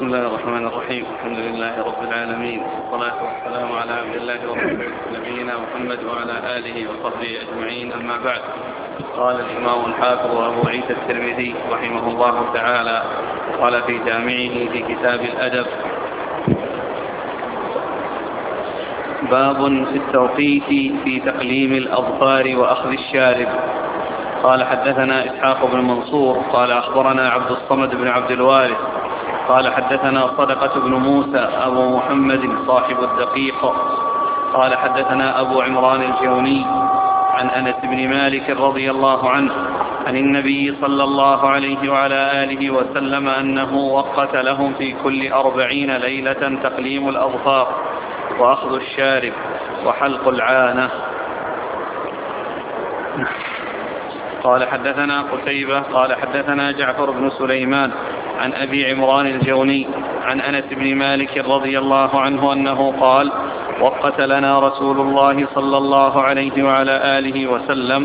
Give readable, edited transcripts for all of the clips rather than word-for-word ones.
بسم الله الرحمن الرحيم. الحمد لله رب العالمين، والصلاة والسلام على عبد الله ورسوله نبينا محمد وعلى آله وصحبه أجمعين، أما بعد. قال الإمام الحافظ أبو عيسى الترمذي رحمه الله تعالى قال في جامعه في كتاب الأدب: باب في التوقيت في تقليم الأظفار وأخذ الشارب. قال حدثنا إسحاق بن منصور قال أخبرنا عبد الصمد بن عبد الوارث قال حدثنا صدقة بن موسى أبو محمد صاحب الدقيق قال حدثنا أبو عمران الجوني عن أنس بن مالك رضي الله عنه عن النبي صلى الله عليه وعلى آله وسلم أنه وقت لهم في كل 40 ليلة تقليم الأظفار وأخذ الشارب وحلق العانة. قال حدثنا قتيبة قال حدثنا جعفر بن سليمان عن أبي عمران الجوني عن أنس بن مالك رضي الله عنه أنه قال: وقت لنا رسول الله صلى الله عليه وعلى آله وسلم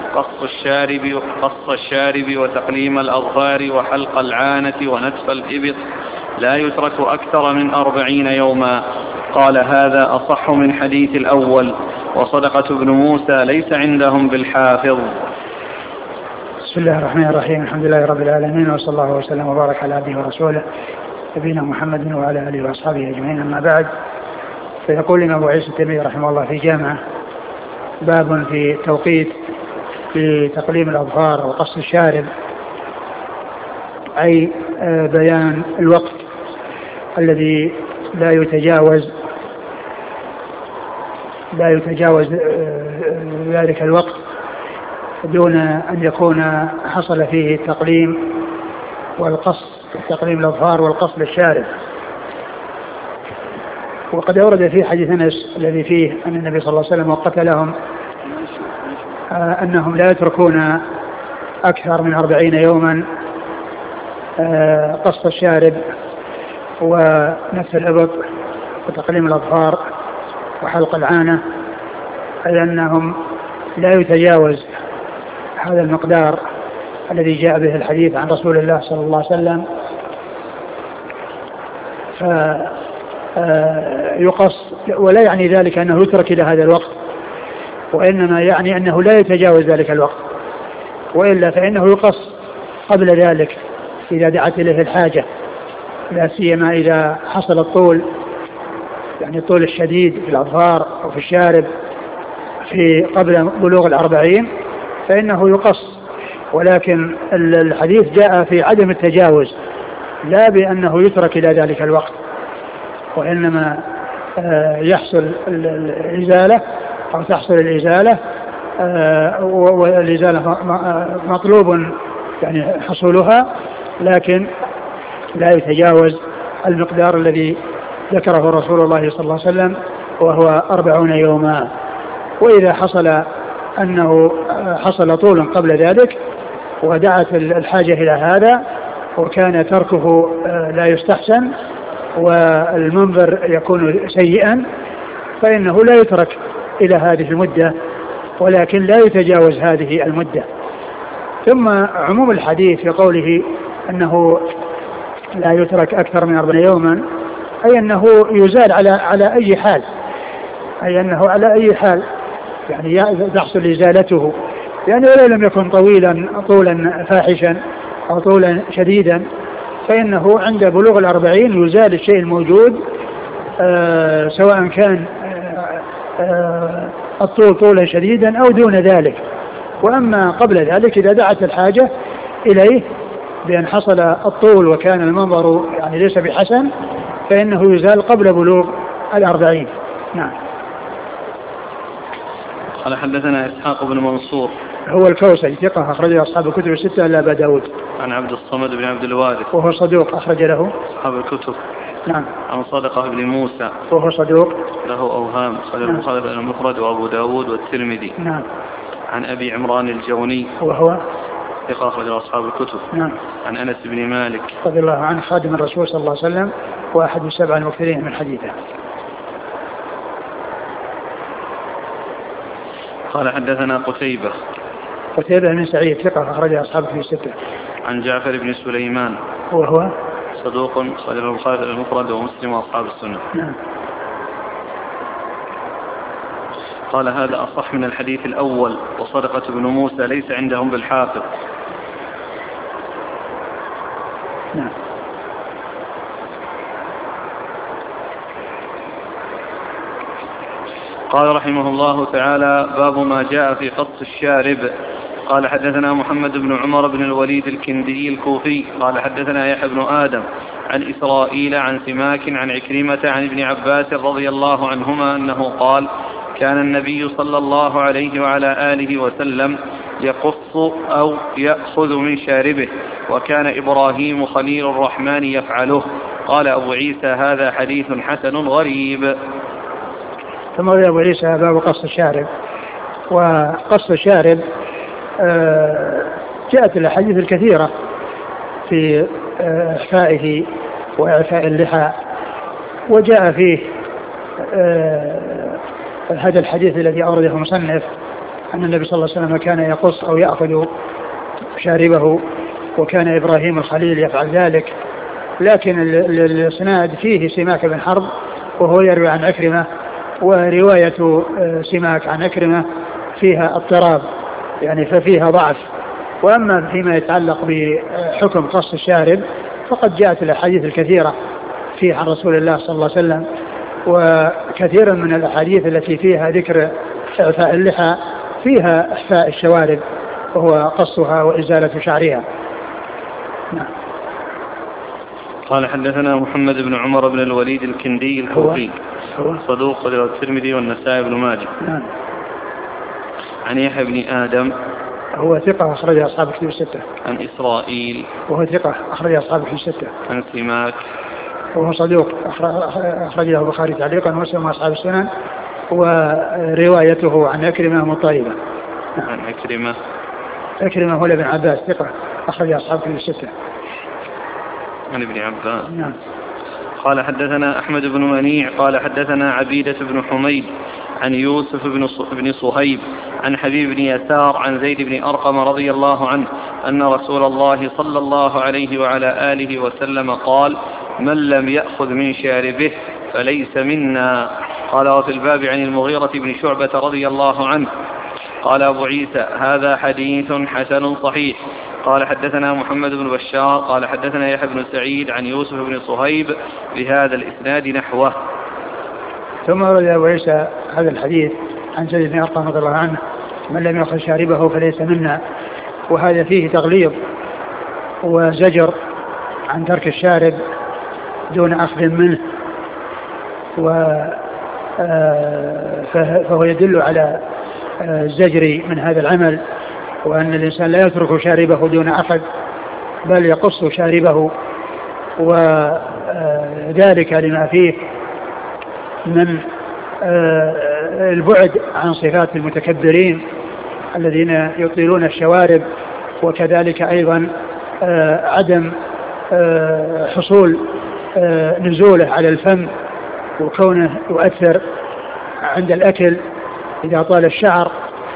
قص الشارب وتقليم الأظفار وحلق العانة ونتف الإبط لا يترك أكثر من 40 يوما. قال: هذا أصح من حديث الأول، وصدقة بن موسى ليس عندهم بالحافظ. بسم الله الرحمن الرحيم. الحمد لله رب العالمين، وصلى الله وسلم وبارك على عبده ورسوله نبينا محمد وعلى آله وأصحابه أجمعين، أما بعد. فيقول لنا أبو عيسى الترمذي رحمه الله في جامعة: باب في توقيت في تقليم الأظفار وقص الشارب، أي بيان الوقت الذي لا يتجاوز ذلك الوقت دون أن يكون حصل فيه التقليم والقص، تقليم الأظفار والقص للشارب. وقد أورد في حديث أنس الذي فيه أن النبي صلى الله عليه وسلم وقت لهم أنهم لا يتركون أكثر من 40 يوما قص الشارب ونتف الإبط وتقليم الأظفار وحلق العانة، أي أنهم لا يتجاوز هذا المقدار الذي جاء به الحديث عن رسول الله صلى الله عليه وسلم، فيقص. ولا يعني ذلك أنه يترك إلى هذا الوقت، وإنما يعني أنه لا يتجاوز ذلك الوقت، وإلا فإنه يقص قبل ذلك إذا دعت إليه الحاجة، لا سيما إذا حصل الطول، يعني الطول الشديد في الأظفار أو في الشارب في قبل بلوغ 40 فإنه يقص. ولكن الحديث جاء في عدم التجاوز، لا بأنه يترك إلى ذلك الوقت، وإنما يحصل الإزالة أو تحصل الإزالة، والإزالة مطلوب يعني حصولها، لكن لا يتجاوز المقدار الذي ذكره رسول الله صلى الله عليه وسلم وهو 40 يوما. وإذا حصل أنه حصل طول قبل ذلك ودعت الحاجة إلى هذا وكان تركه لا يستحسن والمنظر يكون سيئا، فإنه لا يترك إلى هذه المدة، ولكن لا يتجاوز هذه المدة. ثم عموم الحديث في قوله أنه لا يترك أكثر من 40 يوما، أي أنه يزال على أي حال، أي أنه على أي حال يعني تحصل إزالته، يعني ولو لم يكن طولا فاحشا أو طولا شديدا، فإنه عند بلوغ 40 يزال الشيء الموجود، سواء كان الطول طولا شديدا أو دون ذلك. وأما قبل ذلك إذا دعت الحاجة إليه بأن حصل الطول وكان المنظر يعني ليس بحسن، فإنه يزال قبل بلوغ 40. نعم. قال حدثنا إسحاق بن منصور هو الكوسجي ثقة أخرجه أصحاب الكتب الستة إلا أبا داود. عن عبد الصمد بن عبد الوارث وهو صدوق أخرج له أصحاب الكتب. نعم. عن صدقة بن موسى وهو صدوق له أوهام، صدق البخاري المفرد وأبو داود والترمذي. نعم. عن أبي عمران الجوني وهو ثقة أخرج أصحاب الكتب. نعم. عن أنس بن مالك رضي الله عنه خادم الرسول صلى الله عليه وسلم وأحد 7 المكثرين من حديثه. قال حدثنا قتيبة بن سعيد ثقة أخرج أصحابه في الستة. عن جعفر بن سليمان وهو صدوق أخرجه البخاري المفرد ومسلم وأصحاب السنة. نعم. قال هذا أصح من الحديث الأول، وصدقة بن موسى ليس عندهم بالحافظ. نعم. قال رحمه الله تعالى: باب ما جاء في قص الشارب. قال حدثنا محمد بن عمر بن الوليد الكندي الكوفي قال حدثنا يحيى بن آدم عن إسرائيل عن سماك عن عكرمة عن ابن عباس رضي الله عنهما أنه قال: كان النبي صلى الله عليه وعلى آله وسلم يقص أو يأخذ من شاربه، وكان إبراهيم خليل الرحمن يفعله. قال أبو عيسى: هذا حديث حسن غريب. ثم روى أبو عيسى باب قص الشارب. وقص الشارب جاءت الأحاديث الكثيرة في إحفائه وإعفاء اللحى، وجاء فيه هذا الحديث الذي أورده المصنف أن النبي صلى الله عليه وسلم كان يقص أو يأخذ شاربه، وكان إبراهيم الخليل يفعل ذلك. لكن الإسناد فيه سماك بن حرب وهو يروي عن عكرمة، ورواية سماك عن عكرمة فيها اضطراب، يعني ففيها ضعف. وأما فيما يتعلق بحكم قص الشارب فقد جاءت الأحاديث الكثيرة فيه عن رسول الله صلى الله عليه وسلم، وكثيرا من الأحاديث التي فيها ذكر إعفاء اللحى فيها إحفاء الشوارب وهو قصها وإزالة شعرها. نعم. قال حدثنا محمد بن عمر بن الوليد الكندي الكوفي صدوق رواه الترمذي والنسائي بن ماجه. نعم. عن يحيى بن آدم هو ثقة أخرج أصحاب الكتب الستة. عن إسرائيل وهو ثقة أخرج أصحاب الكتب الستة. عن سماك وهو صدوق أخرجه البخاري تعليقا ومسلم وأصحاب السنن، وروايته عن عكرمة مضطربة. عن عكرمة هو ابن عباس ثقة أخرج أصحاب الكتب الستة. عن ابن عباس. نعم. قال حدثنا أحمد بن منيع قال حدثنا عبيدة بن حميد عن يوسف بن صهيب عن حبيب بن يسار عن زيد بن أرقم رضي الله عنه أن رسول الله صلى الله عليه وعلى آله وسلم قال: من لم يأخذ من شاربه فليس منا. قال: وفي الباب عن المغيرة بن شعبة رضي الله عنه. قال أبو عيسى: هذا حديث حسن صحيح. قال حدثنا محمد بن بشار قال حدثنا يحيى بن سعيد عن يوسف بن صهيب بهذا الإسناد نحوه. ثم ورد أبو عيسى هذا الحديث عن زيد بن أرقم رضي الله عنه: من لم يأخذ شاربه فليس منا. وهذا فيه تغليظ وزجر عن ترك الشارب دون أخذ منه، فهو يدل على الزجر من هذا العمل، وأن الإنسان لا يترك شاربه دون أخذ بل يقص شاربه، وذلك لما فيه من البعد عن صفات المتكبرين الذين يطيلون الشوارب، وكذلك أيضا عدم حصول نزوله على الفم وكونه يؤثر عند الأكل إذا طال الشعر.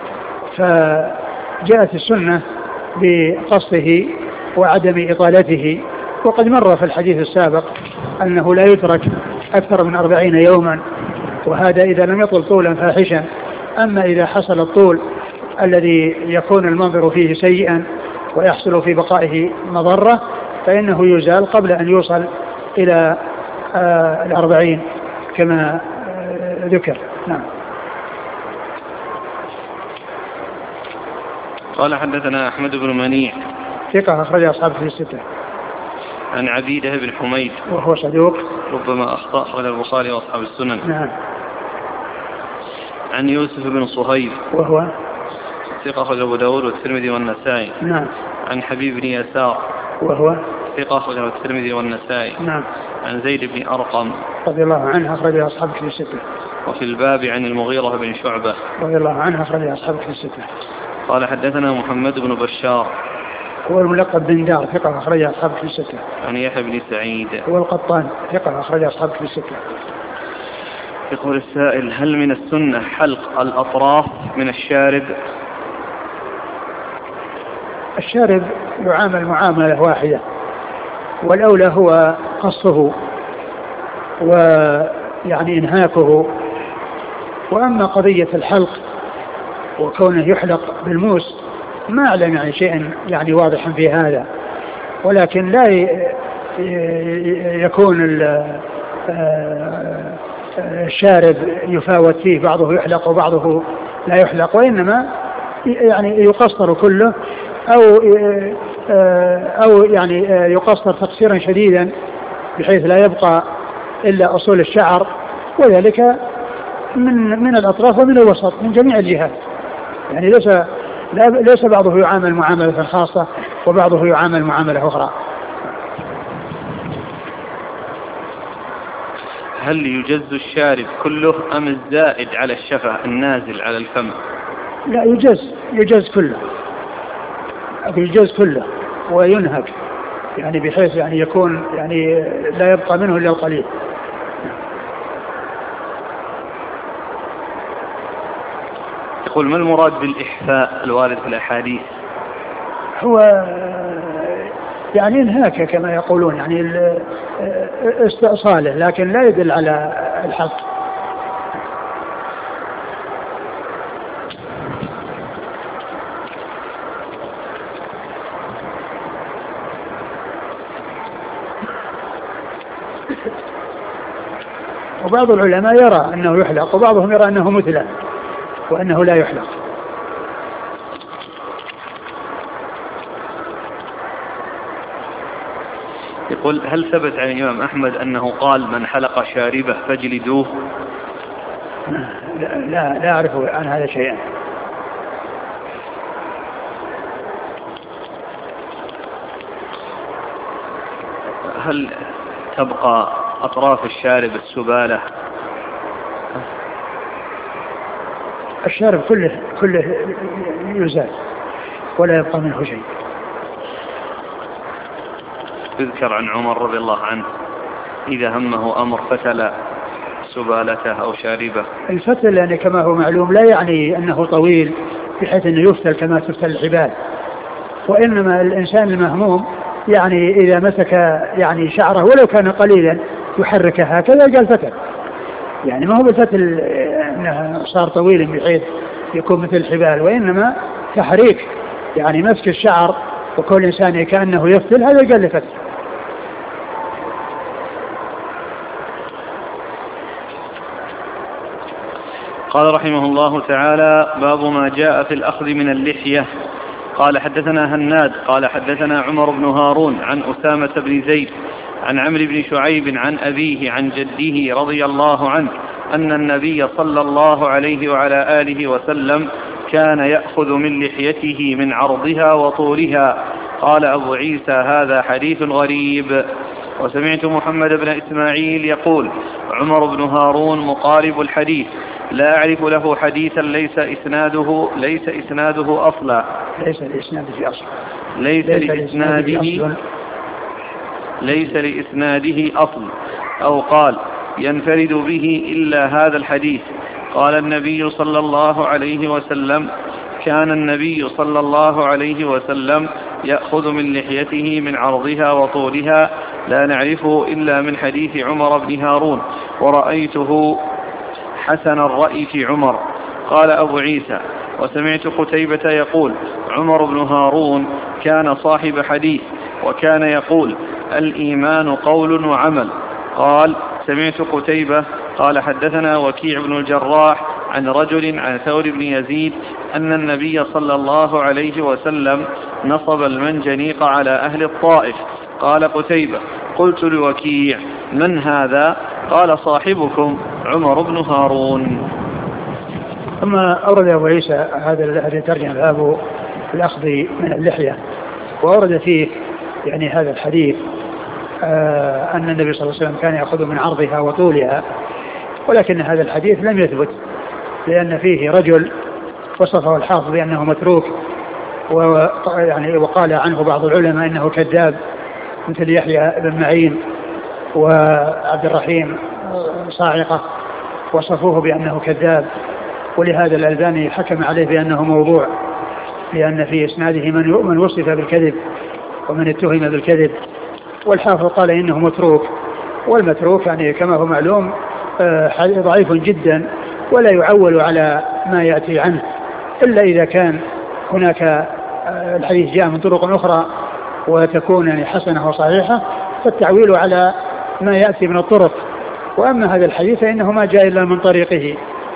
فجاءت السنة بقصده وعدم إطالته، وقد مر في الحديث السابق أنه لا يترك أكثر من 40 يوما، وهذا إذا لم يطل طولا فاحشا. أما إذا حصل الطول الذي يكون المنظر فيه سيئا ويحصل في بقائه مضرة فإنه يزال قبل أن يوصل إلى 40 كما ذكر. نعم. قال حدثنا أحمد بن منيع ثقة أخرج أصحاب في الستة. عن عبيدة بن حميد وهو صدوق ربما أخطأ أخرج البخاري وأصحاب السنن. نعم. عن يوسف بن صهيب وهو ثقة أخرج أبو داود والترمذي والنسائي. نعم. عن حبيب بن يسار وهو ثقة أخرج الترمذي والنسائي. نعم. عن زيد بن أرقم رضي الله عنه أخرج أصحاب في الستة. وفي الباب عن المغيرة بن شعبة رضي الله عنه أخرج أصحاب في الستة. قال حدثنا محمد بن بشار هو الملقب بن دار ثقة أخرج أصحاب في الستة. عن يحيى بن سعيد هو القطان ثقة أخرج أصحاب في الستة. يقول السائل: هل من السنة حلق الأطراف من الشارب؟ الشارب يعامل معاملة واحدة، والأولى هو قصه ويعني إنهاكه. وأما قضية الحلق وكونه يحلق بالموس ما أعلم يعني شيء يعني واضحا في هذا، ولكن لا يكون الشارب يفاوت فيه، بعضه يحلق وبعضه لا يحلق، وإنما يعني يقصر كله أو يعني يقصر تقصيرا شديدا بحيث لا يبقى إلا أصول الشعر، وذلك من الأطراف ومن الوسط من جميع الجهات. يعني ليس بعضه يعامل معاملة خاصة وبعضه يعامل معاملة أخرى. هل يجز الشارب كله أم الزائد على الشفة النازل على الفم؟ لا، يجز كله وينهك، يعني بحيث يعني يكون يعني لا يبقى منه إلا القليل. يقول: ما المراد بالإحفاء الوارد في الأحاديث؟ هو يعني انهاك كما يقولون، يعني استئصاله، لكن لا يدل على الحلق. وبعض العلماء يرى أنه يحلق، وبعضهم يرى أنه مثله وأنه لا يحلق. يقول: هل ثبت عن الإمام أحمد أنه قال: من حلق شاربه فاجلدوه؟ لا أعرف عن هذا شيئا. هل تبقى أطراف الشارب السبالة؟ الشارب كله يزال ولا يبقى منه شيء. يذكر عن عمر رضي الله عنه إذا همه أمر فتل سبالته أو شاربه. الفتل يعني كما هو معلوم لا يعني أنه طويل بحيث أنه يفتل كما تفتل الحبال، وإنما الإنسان المهموم يعني إذا مسك يعني شعره ولو كان قليلا يحركه هكذا قال فتل. يعني ما هو بالفتل أنه صار طويل بحيث يكون مثل الحبال، وإنما تحريك يعني مسك الشعر وكل إنسان كأنه يفتل، هذا قال لفتل. قال رحمه الله تعالى: باب ما جاء في الأخذ من اللحية. قال: حدثنا هناد قال: حدثنا عمر بن هارون عن أسامة بن زيد عن عمرو بن شعيب عن أبيه عن جده رضي الله عنه أن النبي صلى الله عليه وعلى آله وسلم كان يأخذ من لحيته من عرضها وطولها. قال أبو عيسى: هذا حديث غريب. وسمعت محمد بن إسماعيل يقول: عمر بن هارون مقارب الحديث، لا أعرف له حديثا ليس إسناده أصلا. ليس لإسناده أصل، أو قال ينفرد به إلا هذا الحديث. قال النبي صلى الله عليه وسلم: كان النبي صلى الله عليه وسلم يأخذ من لحيته من عرضها وطولها، لا نعرفه إلا من حديث عمر بن هارون، ورأيته حسن الرأي في عمر. قال أبو عيسى: وسمعت قتيبة يقول: عمر بن هارون كان صاحب حديث، وكان يقول: الإيمان قول وعمل. قال: سمعت قتيبة قال: حدثنا وكيع بن الجراح عن رجل عن ثور بن يزيد أن النبي صلى الله عليه وسلم نصب المنجنيق على أهل الطائف. قال قتيبة: قلت لوكيع: من هذا؟ قال: صاحبكم عمر بن هارون. ثم أورد أبو عيسى هذا ترجم باب الأخذ من اللحية، وأورد فيه يعني هذا الحديث أن النبي صلى الله عليه وسلم كان يأخذ من عرضها وطولها، ولكن هذا الحديث لم يثبت، لأن فيه رجل وصفه الحافظ بأنه متروك، وقال عنه بعض العلماء أنه كذاب، مثل يحيى بن معين وعبد الرحيم صاعقة، وصفوه بأنه كذاب، ولهذا الألباني حكم عليه بأنه موضوع، لأن في إسناده من وصف بالكذب ومن اتهم بالكذب، والحافظ قال إنه متروك، والمتروك يعني كما هو معلوم ضعيف جدا ولا يعول على ما يأتي عنه إلا إذا كان هناك الحديث جاء من طرق أخرى وتكون يعني حسنة وصحيحة، فالتعويل على ما يأتي من الطرق. وأما هذا الحديث فإنه ما جاء إلا من طريقه،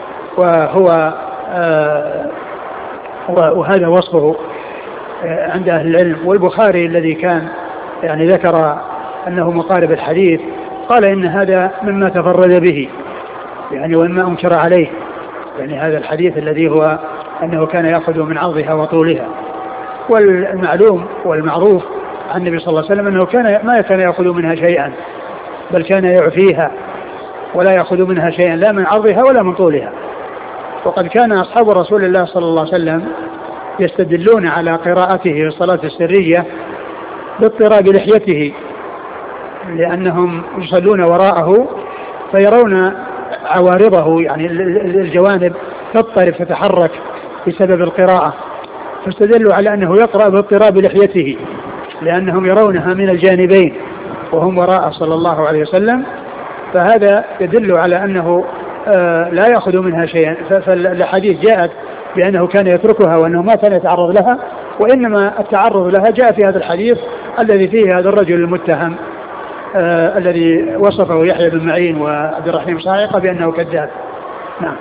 وهذا وصفه عند أهل العلم. والبخاري الذي كان يعني ذكر أنه مقارب الحديث قال إن هذا مما تفرد به يعني ومما أنكر عليه، يعني هذا الحديث الذي هو أنه كان يأخذ من عرضها وطولها. والمعلوم والمعروف عن النبي صلى الله عليه وسلم أنه ما كان يأخذ منها شيئا، بل كان يعفيها ولا يأخذ منها شيئا لا من عرضها ولا من طولها. وقد كان أصحاب رسول الله صلى الله عليه وسلم يستدلون على قراءته في الصلاة السرية باضطراب لحيته، لأنهم يصلون وراءه فيرون عوارضه يعني الجوانب تضطرب تتحرك بسبب القراءة، فاستدلوا على أنه يقرأ باضطراب لحيته لأنهم يرونها من الجانبين وهم وراءه صلى الله عليه وسلم. فهذا يدل على أنه لا يأخذ منها شيئا. فالحديث جاءت بأنه كان يتركها وأنه ما كان يتعرض لها، وإنما التعرض لها جاء في هذا الحديث الذي فيه هذا الرجل المتهم الذي وصفه يحيى بن معين وعبد الرحيم صاعقة بأنه كذاب. نعم.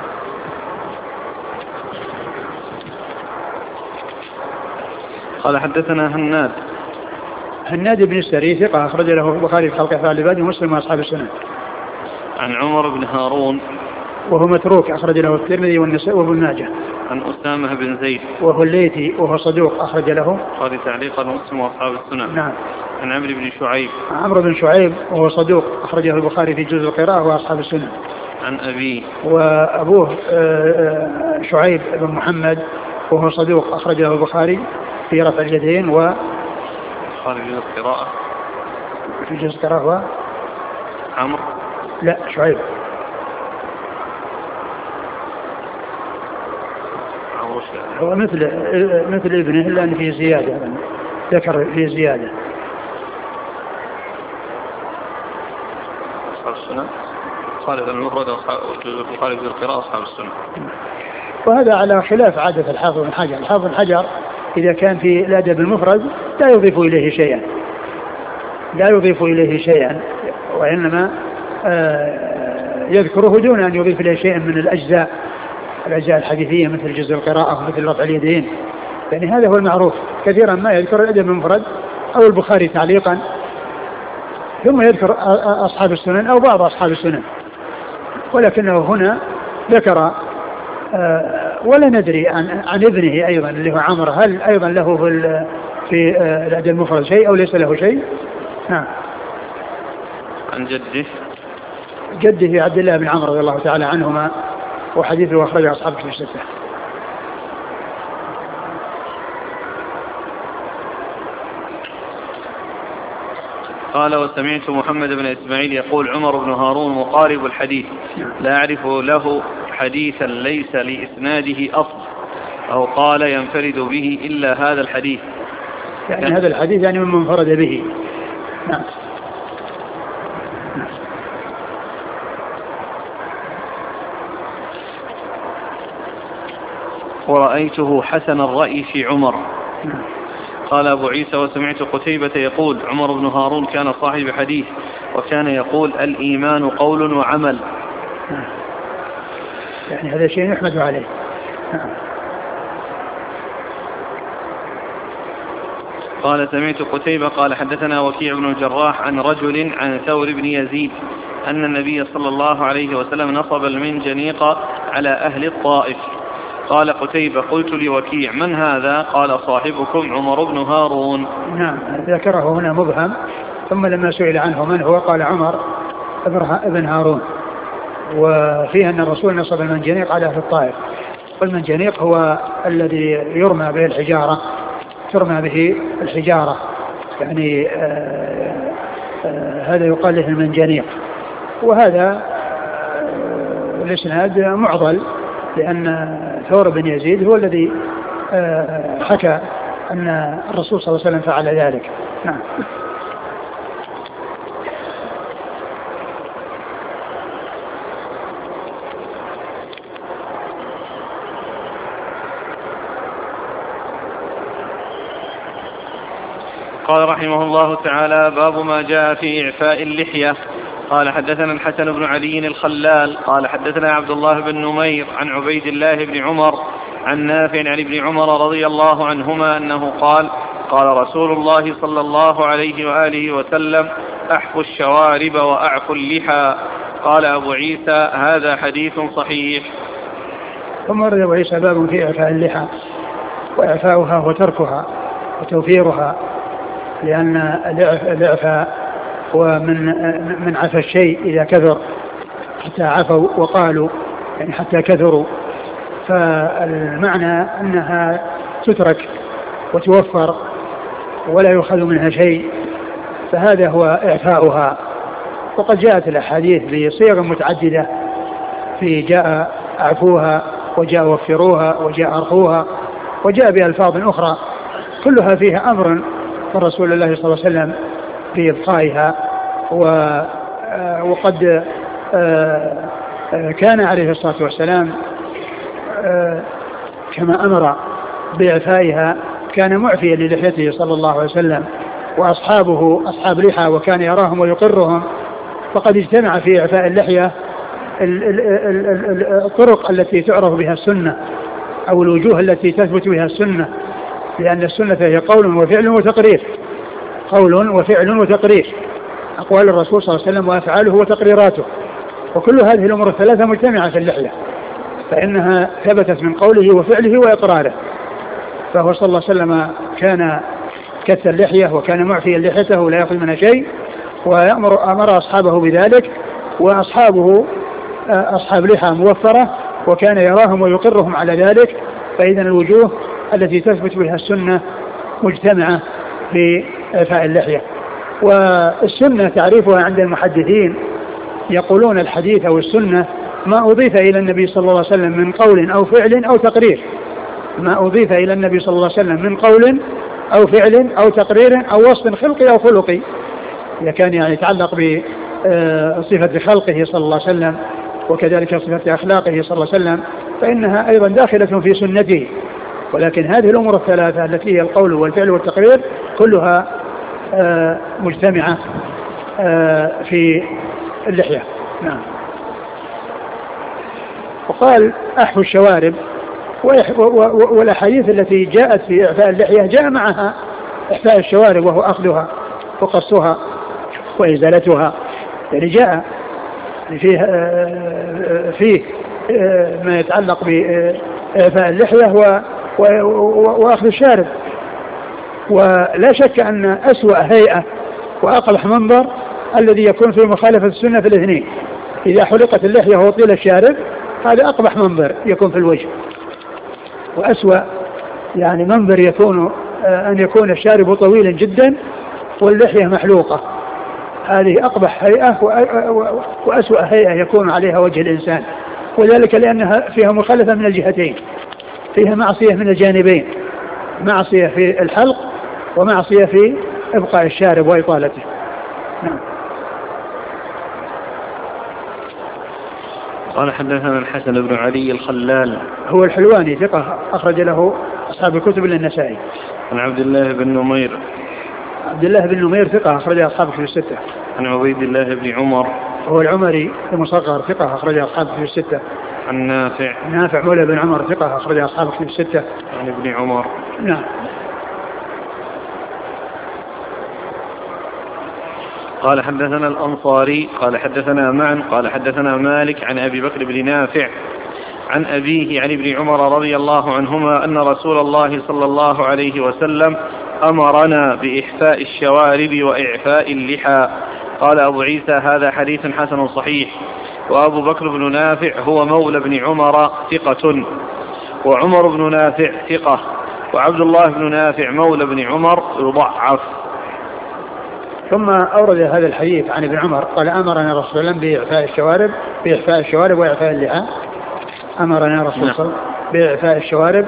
قال حدثنا هناد بن السري ثقة أخرج له البخاري في خلق أفعال العباد ومسلم وأصحاب السنن. عن عمر بن هارون وهو متروك أخرج له الترمذي والنسائي وابن ماجه. عن أسامة بن زيد وهو الليثي وهو صدوق أخرج له البخاري تعليقا ومسلم وأصحاب السنن. نعم. عن عمرو بن شعيب وهو صدوق أخرجه البخاري في جزء القراءة وأصحاب السنن. عن أبيه وأبوه شعيب بن محمد وهو صدوق أخرجه البخاري في رفع اليدين و في جزء القراءة عمرو لا شعيب هو مثل ابنه إلا أن فيه زيادة، ذكر فيه زيادة. أصحاب السنة خالد المفرد البخاري في القراءة أصحاب السنة. وهذا على خلاف عادة الحافظ بن حجر. الحافظ بن حجر إذا كان في الأدب المفرد لا يضيف إليه شيئا وإنما يذكره دون أن يضيف إليه شيئا من الأجزاء الحديثية مثل جزء القراءة ومثل رفع اليدين. يعني هذا هو المعروف، كثيرا ما يذكر الأدب المفرد أو البخاري تعليقا ثم يذكر أصحاب السنن أو بعض أصحاب السنن، ولكنه هنا ذكر ولا ندري عن ابنه أيضا اللي هو عمرو، هل أيضا له في الأدب المفرد شيء أو ليس له شيء؟ نعم. عن جده عبد الله بن عمرو رضي الله تعالى عنهما، وحديثه أخرجه أصحاب الكتب الستة. قال وسمعت محمد بن إسماعيل يقول عمر بن هارون مقارب الحديث لا أعرف له حديثا ليس لإسناده أصل، أو قال ينفرد به إلا هذا الحديث، يعني هذا الحديث يعني من منفرد به. نعم. ورأيته حسن الرأي في عمر. قال أبو عيسى وسمعت قتيبة يقول عمر بن هارون كان صاحب حديث وكان يقول الإيمان قول وعمل. يعني هذا شيء يحمد عليه. قال سمعت قتيبة قال حدثنا وكيع بن الجراح عن رجل عن ثور بن يزيد أن النبي صلى الله عليه وسلم نصب المنجنيق على أهل الطائف. قال قتيبة قلت لوكيع من هذا؟ قال صاحبكم عمر بن هارون. نعم. ذكره هنا مبهم، ثم لما سئل عنه من هو قال عمر ابن هارون. وفيه أن الرسول نصب المنجنيق على أهل الطائف، والمنجنيق هو الذي يرمى به الحجارة يعني هذا يقال له المنجنيق. وهذا الإسناد معضل، لأن ثور بن يزيد هو الذي حكى أن الرسول صلى الله عليه وسلم فعل ذلك. نعم. قال رحمه الله تعالى: باب ما جاء في إعفاء اللحية. قال حدثنا الحسن بن علي الخلال قال حدثنا عبد الله بن نمير عن عبيد الله بن عمر عن نافع عن ابن عمر رضي الله عنهما أنه قال: قال رسول الله صلى الله عليه وآله وسلم: أحفوا الشوارب وأعفوا اللحى. قال أبو عيسى: هذا حديث صحيح. ثم ورد أبو عيسى باب في إعفاء اللحى، وإعفاؤها وتركها وتوفيرها، لأن الإعفاء هو من عفى الشيء إذا كثر، حتى عفوا وقالوا يعني حتى كثروا، فالمعنى أنها تترك وتوفر ولا يؤخذ منها شيء، فهذا هو إعفاؤها. وقد جاءت الأحاديث بصيغ متعددة، في جاء أعفوها وجاء وفروها وجاء أرخوها، وجاء بألفاظ أخرى كلها فيها أمر من رسول الله صلى الله عليه وسلم في إبقائها. وقد كان عليه الصلاة والسلام كما أمر بإعفائها كان معفيا للحيته صلى الله عليه وسلم، وأصحابه أصحاب لحى وكان يراهم ويقرهم، فقد اجتمع في إعفاء اللحية الطرق التي تعرف بها السنة أو الوجوه التي تثبت بها السنة، لأن السنة هي قول وفعل وتقرير، قول وفعل وتقرير، أقوال الرسول صلى الله عليه وسلم وأفعاله وتقريراته، وكل هذه الأمور الثلاثة مجتمعة في اللحية، فإنها ثبتت من قوله وفعله وإقراره. فهو صلى الله عليه وسلم كان كث اللحية وكان معفيا لحيته لا يأخذ منها شيء، وأمر أصحابه بذلك، وأصحابه أصحاب لحى موفرة وكان يراهم ويقرهم على ذلك. فإذا الوجوه التي تثبت بها السنة مجتمعة في إعفاء اللحية. والسنة تعريفها عند المحدثين يقولون الحديث أو السنة ما أضيف إلى النبي صلى الله عليه وسلم من قول أو فعل أو تقرير، ما أضيف إلى النبي صلى الله عليه وسلم من قول أو فعل أو تقرير أو وصف خلقي أو خلقي، إذا كان يعني يتعلق بصفة خلقه صلى الله عليه وسلم وكذلك صفة أخلاقه صلى الله عليه وسلم فإنها أيضا داخلة في سنته. ولكن هذه الأمور الثلاثة التي هي القول والفعل والتقرير كلها مجتمعة في اللحية. نعم. وقال أحفوا الشوارب، والأحاديث التي جاءت في إعفاء اللحية جاء معها إحفاء الشوارب وهو أخذها وقصها وإزالتها، يعني جاء فيه ما يتعلق بإعفاء اللحية وأخذ الشارب. ولا شك أن أسوأ هيئة وأقبح منظر الذي يكون في مخالفة السنة في الاثنين، إذا حلقت اللحية وطيل الشارب هذا أقبح منظر يكون في الوجه، وأسوأ يعني منظر يكون أن يكون الشارب طويلا جدا واللحية محلوقة، هذه أقبح هيئة وأسوأ هيئة يكون عليها وجه الإنسان، وذلك لأنها فيها مخالفة من الجهتين، فيها معصية من الجانبين، معصية في الحلق ومعصية في إبقاء الشارب وإطالته. نعم. قال حدثنا الحسن بن علي الخلال هو الحلواني ثقة أخرج له أصحاب الكتب إلا النسائي. عن عبد الله بن نمير عبد الله بن نمير ثقة أخرج أصحاب الكتب الستة. عن عبيد الله بن عمر هو العمري المصغر ثقة أخرج أصحاب الكتب الستة. عن نافع مولى بن عمر ثقة أخرج أصحاب الكتب الستة. عن ابن عمر. نعم. قال حدثنا الأنصاري قال حدثنا معن قال حدثنا مالك عن أبي بكر بن نافع عن أبيه عن ابن عمر رضي الله عنهما أن رسول الله صلى الله عليه وسلم أمرنا بإحفاء الشوارب وإعفاء اللحى. قال أبو عيسى: هذا حديث حسن صحيح. وأبو بكر بن نافع هو مولى بن عمر ثقة، وعمر بن نافع ثقة، وعبد الله بن نافع مولى بن عمر يضعف. ثم أورد هذا الحديث عن ابن عمر قال: أمرنا رسول الله بإعفاء الشوارب وإعفاء اللحى. أمرنا رسول الله بإعفاء الشوارب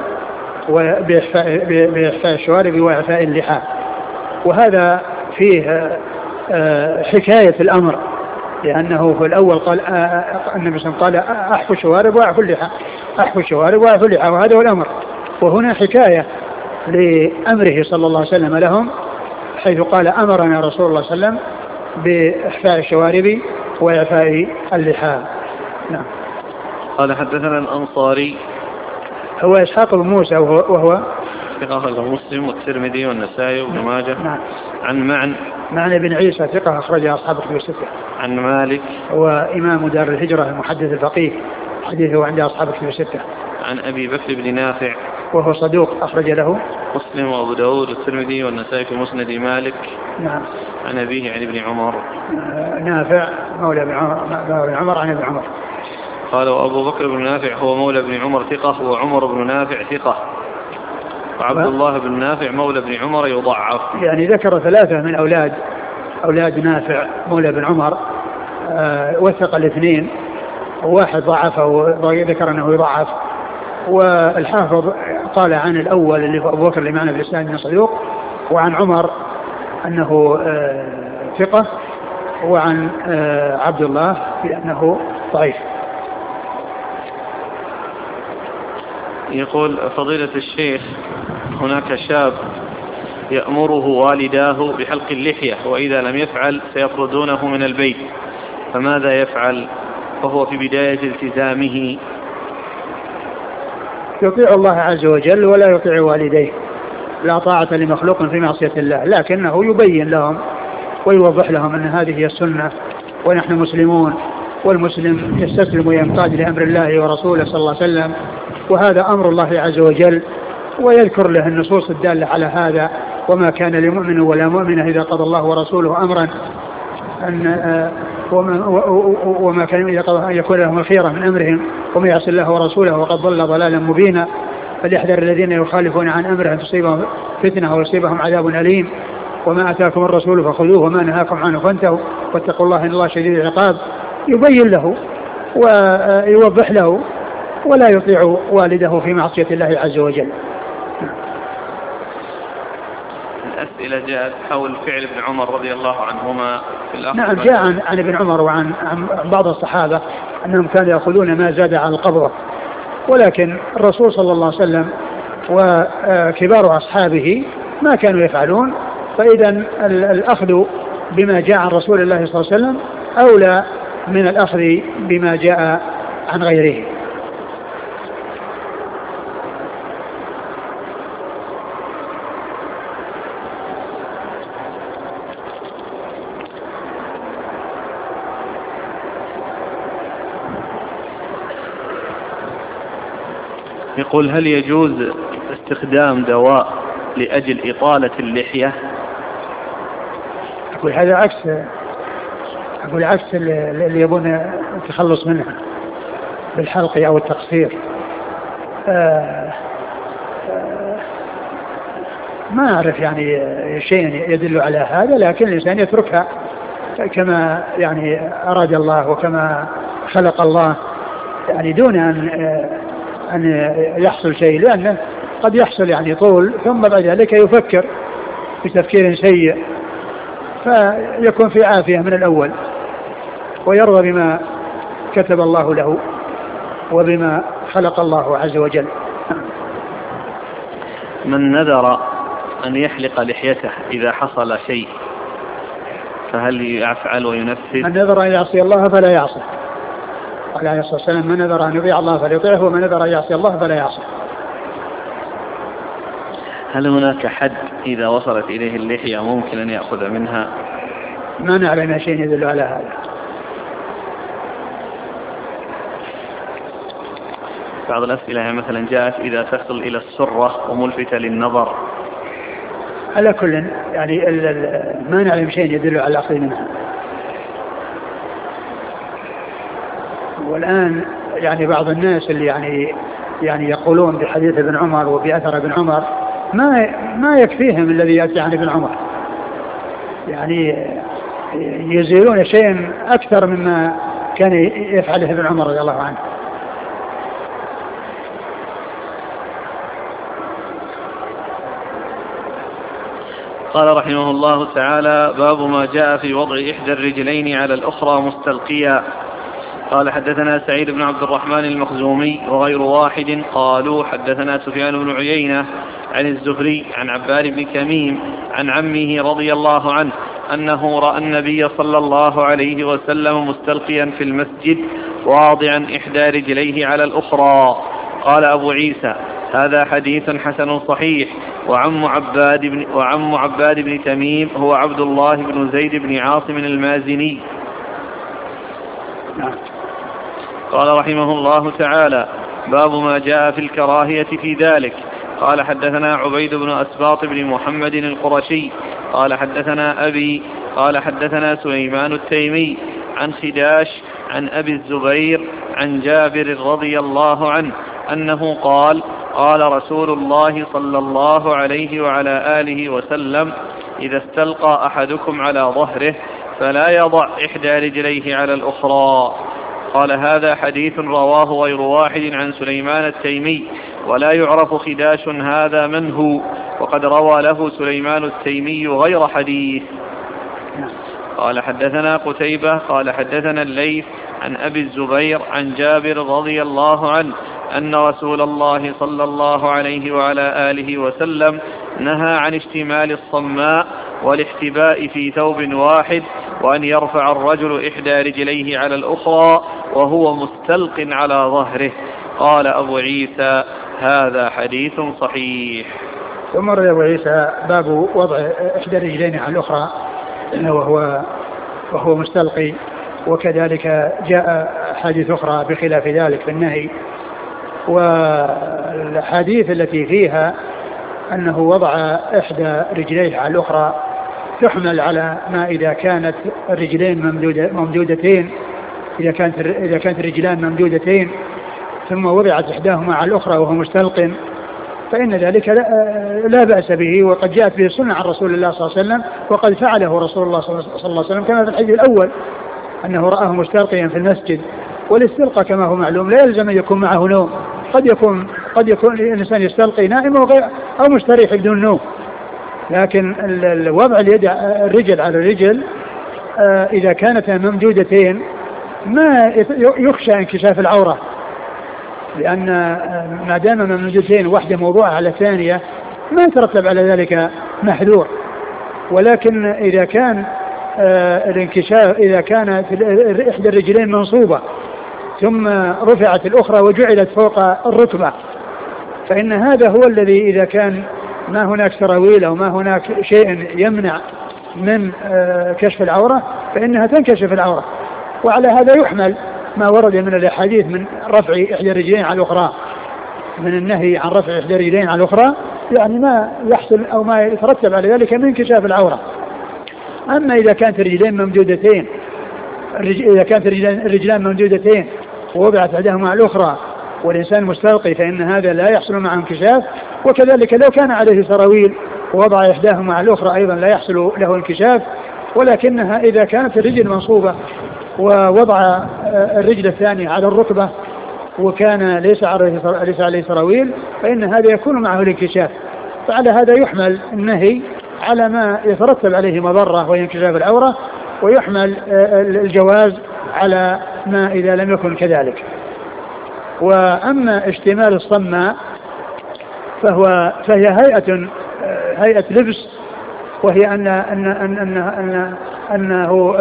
بإعفاء الشوارب وإعفاء اللحى. وهذا فيه حكاية الأمر، لأنه في الأول قال النبي صلى الله عليه وسلم قال: أحفوا الشوارب وأعفوا اللحى، أحفوا الشوارب وأعفوا اللحى، وهذا هو الأمر. وهنا حكاية لأمره صلى الله عليه وسلم لهم حيث قال أمرنا رسول الله صلى الله عليه وسلم بإحفاء الشوارب وإعفاء اللحى. نعم. قال حدثنا الأنصاري هو إسحاق بن موسى وهو ثقة مسلم والترمذي والنسائي وابن ماجه. نعم. عن معن بن عيسى ثقة أخرجه أصحاب الكتب الستة. عن مالك هو إمام دار الهجرة المحدث الفقيه حديثه عند أصحاب الكتب الستة. عن أبي بكر بن نافع وهو صدوق أخرج له مسلم وأبو داود والترمذي والنسائي في مسند مالك. نعم. عن أبيه عن ابن عمر نافع مولى بن عمر عن ابن عمر. قال وأبو بكر بن نافع هو مولى بن عمر ثقة وعمر بن نافع ثقة وعبد الله بن نافع مولى بن عمر يضعف. يعني ذكر ثلاثة من أولاد نافع مولى بن عمر وثق الاثنين وواحد ضعفه وذكر أنه يضعف. والحافظ قال عن الأول اللي هو أبو بكر اللي معنا في الإسلام من صدوق وعن عمر أنه ثقة وعن عبد الله بأنه ضعيف. يقول فضيلة الشيخ هناك شاب يأمره والداه بحلق اللحية وإذا لم يفعل سيطردونه من البيت فماذا يفعل وهو في بداية التزامه؟ يطيع الله عز وجل ولا يطيع والديه، لا طاعة لمخلوق في معصية الله، لكنه يبين لهم ويوضح لهم أن هذه هي السنة ونحن مسلمون والمسلم يستسلم وينقاد لأمر الله ورسوله صلى الله عليه وسلم وهذا أمر الله عز وجل، ويذكر له النصوص الدالة على هذا وما كان لمؤمن ولا مؤمنة إذا قضى الله ورسوله أمرا وما كان إذا قضى أن يكون لهم الخيرة من أمرهم وما يعصي الله ورسوله وقد ضل ضلالا مبينا فليحذر الذين يخالفون عن أمره تصيبهم فتنة ويصيبهم عذاب أليم وما أتاكم الرسول فخذوه وما نهاكم عنه فانتهوا واتقوا الله إن الله شديد العقاب. يبين له ويوضح له ولا يطيع والده في معصية الله عز وجل. الأسئلة جاءت حول فعل ابن عمر رضي الله عنهما في الأخذ. نعم جاء عن ابن عمر وعن بعض الصحابة أنهم كانوا يأخذون ما زاد على القبضة، ولكن الرسول صلى الله عليه وسلم وكبار أصحابه ما كانوا يفعلون، فإذا الأخذ بما جاء عن رسول الله صلى الله عليه وسلم أولى من الأخذ بما جاء عن غيره. يقول هل يجوز استخدام دواء لأجل إطالة اللحية؟ أقول هذا عكس اللي يبون التخلص منها بالحلق أو التقصير. ما أعرف يعني شيء يدل على هذا، لكن الإنسان يتركها كما يعني أراد الله وكما خلق الله، يعني دون أن يحصل شيء، لأنه قد يحصل يعني طول ثم بعد ذلك يفكر بتفكير سيء فيكون في عافية من الأول ويرضى بما كتب الله له وبما خلق الله عز وجل. من نذر أن يحلق لحيته إذا حصل شيء فهل يفعل وينفذ؟ من نذر أن يعصي الله فلا يعصي، قال عليه الصلاة والسلام من نذر أن يطيع الله فليطيعه ومن نذر أن يعصي الله فلا يعصي. هل هناك حد إذا وصلت إليه اللحية ممكن أن يأخذ منها؟ ما نعلم شيء يدل على هذا. بعض الأسئلة مثلا جاءت إذا تصل إلى السرة وملفتة للنظر. على كل يعني ما نعلم شيء يدل على الأخذ منها. والآن يعني بعض الناس اللي يعني يقولون بحديث ابن عمر وبأثر ابن عمر ما يكفيهم الذي يأتي عن ابن عمر، يعني يزيلون شيء أكثر مما كان يفعله ابن عمر رضي الله عنه. قال رحمه الله تعالى: باب ما جاء في وضع إحدى الرجلين على الأخرى مستلقيا. قال حدثنا سعيد بن عبد الرحمن المخزومي وغير واحد قالوا حدثنا سفيان بن عيينة عن الزهري عن عباد بن تميم عن عمه رضي الله عنه أنه رأى النبي صلى الله عليه وسلم مستلقيا في المسجد واضعا إحدى رجليه على الأخرى. قال أبو عيسى هذا حديث حسن صحيح. وعم عباد بن تميم هو عبد الله بن زيد بن عاصم المازني. قال رحمه الله تعالى باب ما جاء في الكراهية في ذلك. قال حدثنا عبيد بن أسباط بن محمد القرشي قال حدثنا أبي قال حدثنا سليمان التيمي عن خداش عن أبي الزبير عن جابر رضي الله عنه أنه قال قال رسول الله صلى الله عليه وعلى آله وسلم إذا استلقى أحدكم على ظهره فلا يضع إحدى رجليه على الأخرى. قال هذا حديث رواه غير واحد عن سليمان التيمي ولا يعرف خداش هذا من هو، وقد روى له سليمان التيمي غير حديث. قال حدثنا قتيبة قال حدثنا الليث عن أبي الزبير عن جابر رضي الله عنه أن رسول الله صلى الله عليه وعلى آله وسلم نهى عن اشتمال الصماء والاحتباء في ثوب واحد، وأن يرفع الرجل إحدى رجليه على الأخرى وهو مستلق على ظهره. قال أبو عيسى هذا حديث صحيح. ثم روى أبو عيسى باب وضع إحدى رجلين على الأخرى وهو مستلقي، وكذلك جاء حديث أخرى بخلاف ذلك في النهي. والحديث التي فيها أنه وضع إحدى رجليه على الأخرى تحمل على ما إذا كانت الرجلين ممدودتين، إذا كانت الرجلان ممدودتين ثم وضعت إحداهما على الأخرى وهو مستلق فإن ذلك لا بأس به، وقد جاءت به السنة عن رسول الله صلى الله عليه وسلم، وقد فعله رسول الله صلى الله عليه وسلم كما في الحديث الأول أنه رآه مستلقيا في المسجد. والاستلقاء كما هو معلوم لا يلزم أن يكون معه نوم، قد يكون الإنسان يستلقي نائم أو مستريح بدون نوم، لكن وضع الرجل على الرجل إذا كانتا ممدودتين ما يخشى انكشاف العورة، لأن ما دام ممدودتين واحدة موضوعة على الثانية ما يترتب على ذلك محذور. ولكن إذا كان الانكشاف إذا كانت إحدى الرجلين منصوبة ثم رفعت الأخرى وجعلت فوق الركبة فإن هذا هو الذي إذا كان ما هناك سراويل أو ما هناك شيء يمنع من كشف العورة فإنها تنكشف العورة. وعلى هذا يحمل ما ورد من الأحاديث من رفع إحدى الرجلين على الأخرى، من النهي عن رفع إحدى الرجلين على الأخرى، يعني ما يحصل أو ما يترتب على ذلك من انكشاف العورة. أما إذا كانت الرجلين ممدودتين الرجلان ممدودتين ووضعت إحداهما على الأخرى والإنسان مستلقي فإن هذا لا يحصل مع انكشاف. وكذلك لو كان عليه سراويل ووضع إحداهما على الأخرى أيضا لا يحصل له انكشاف، ولكنها إذا كانت الرجل منصوبة ووضع الرجل الثانية على الركبة وكان ليس عليه سراويل فإن هذا يكون معه الانكشاف. فعلى هذا يحمل النهي على ما يترتب عليه مضرة وهي انكشاف العورة، ويحمل الجواز على ما إذا لم يكن كذلك. وأما اشتمال الصماء فهي هيئة لبس، وهي أنه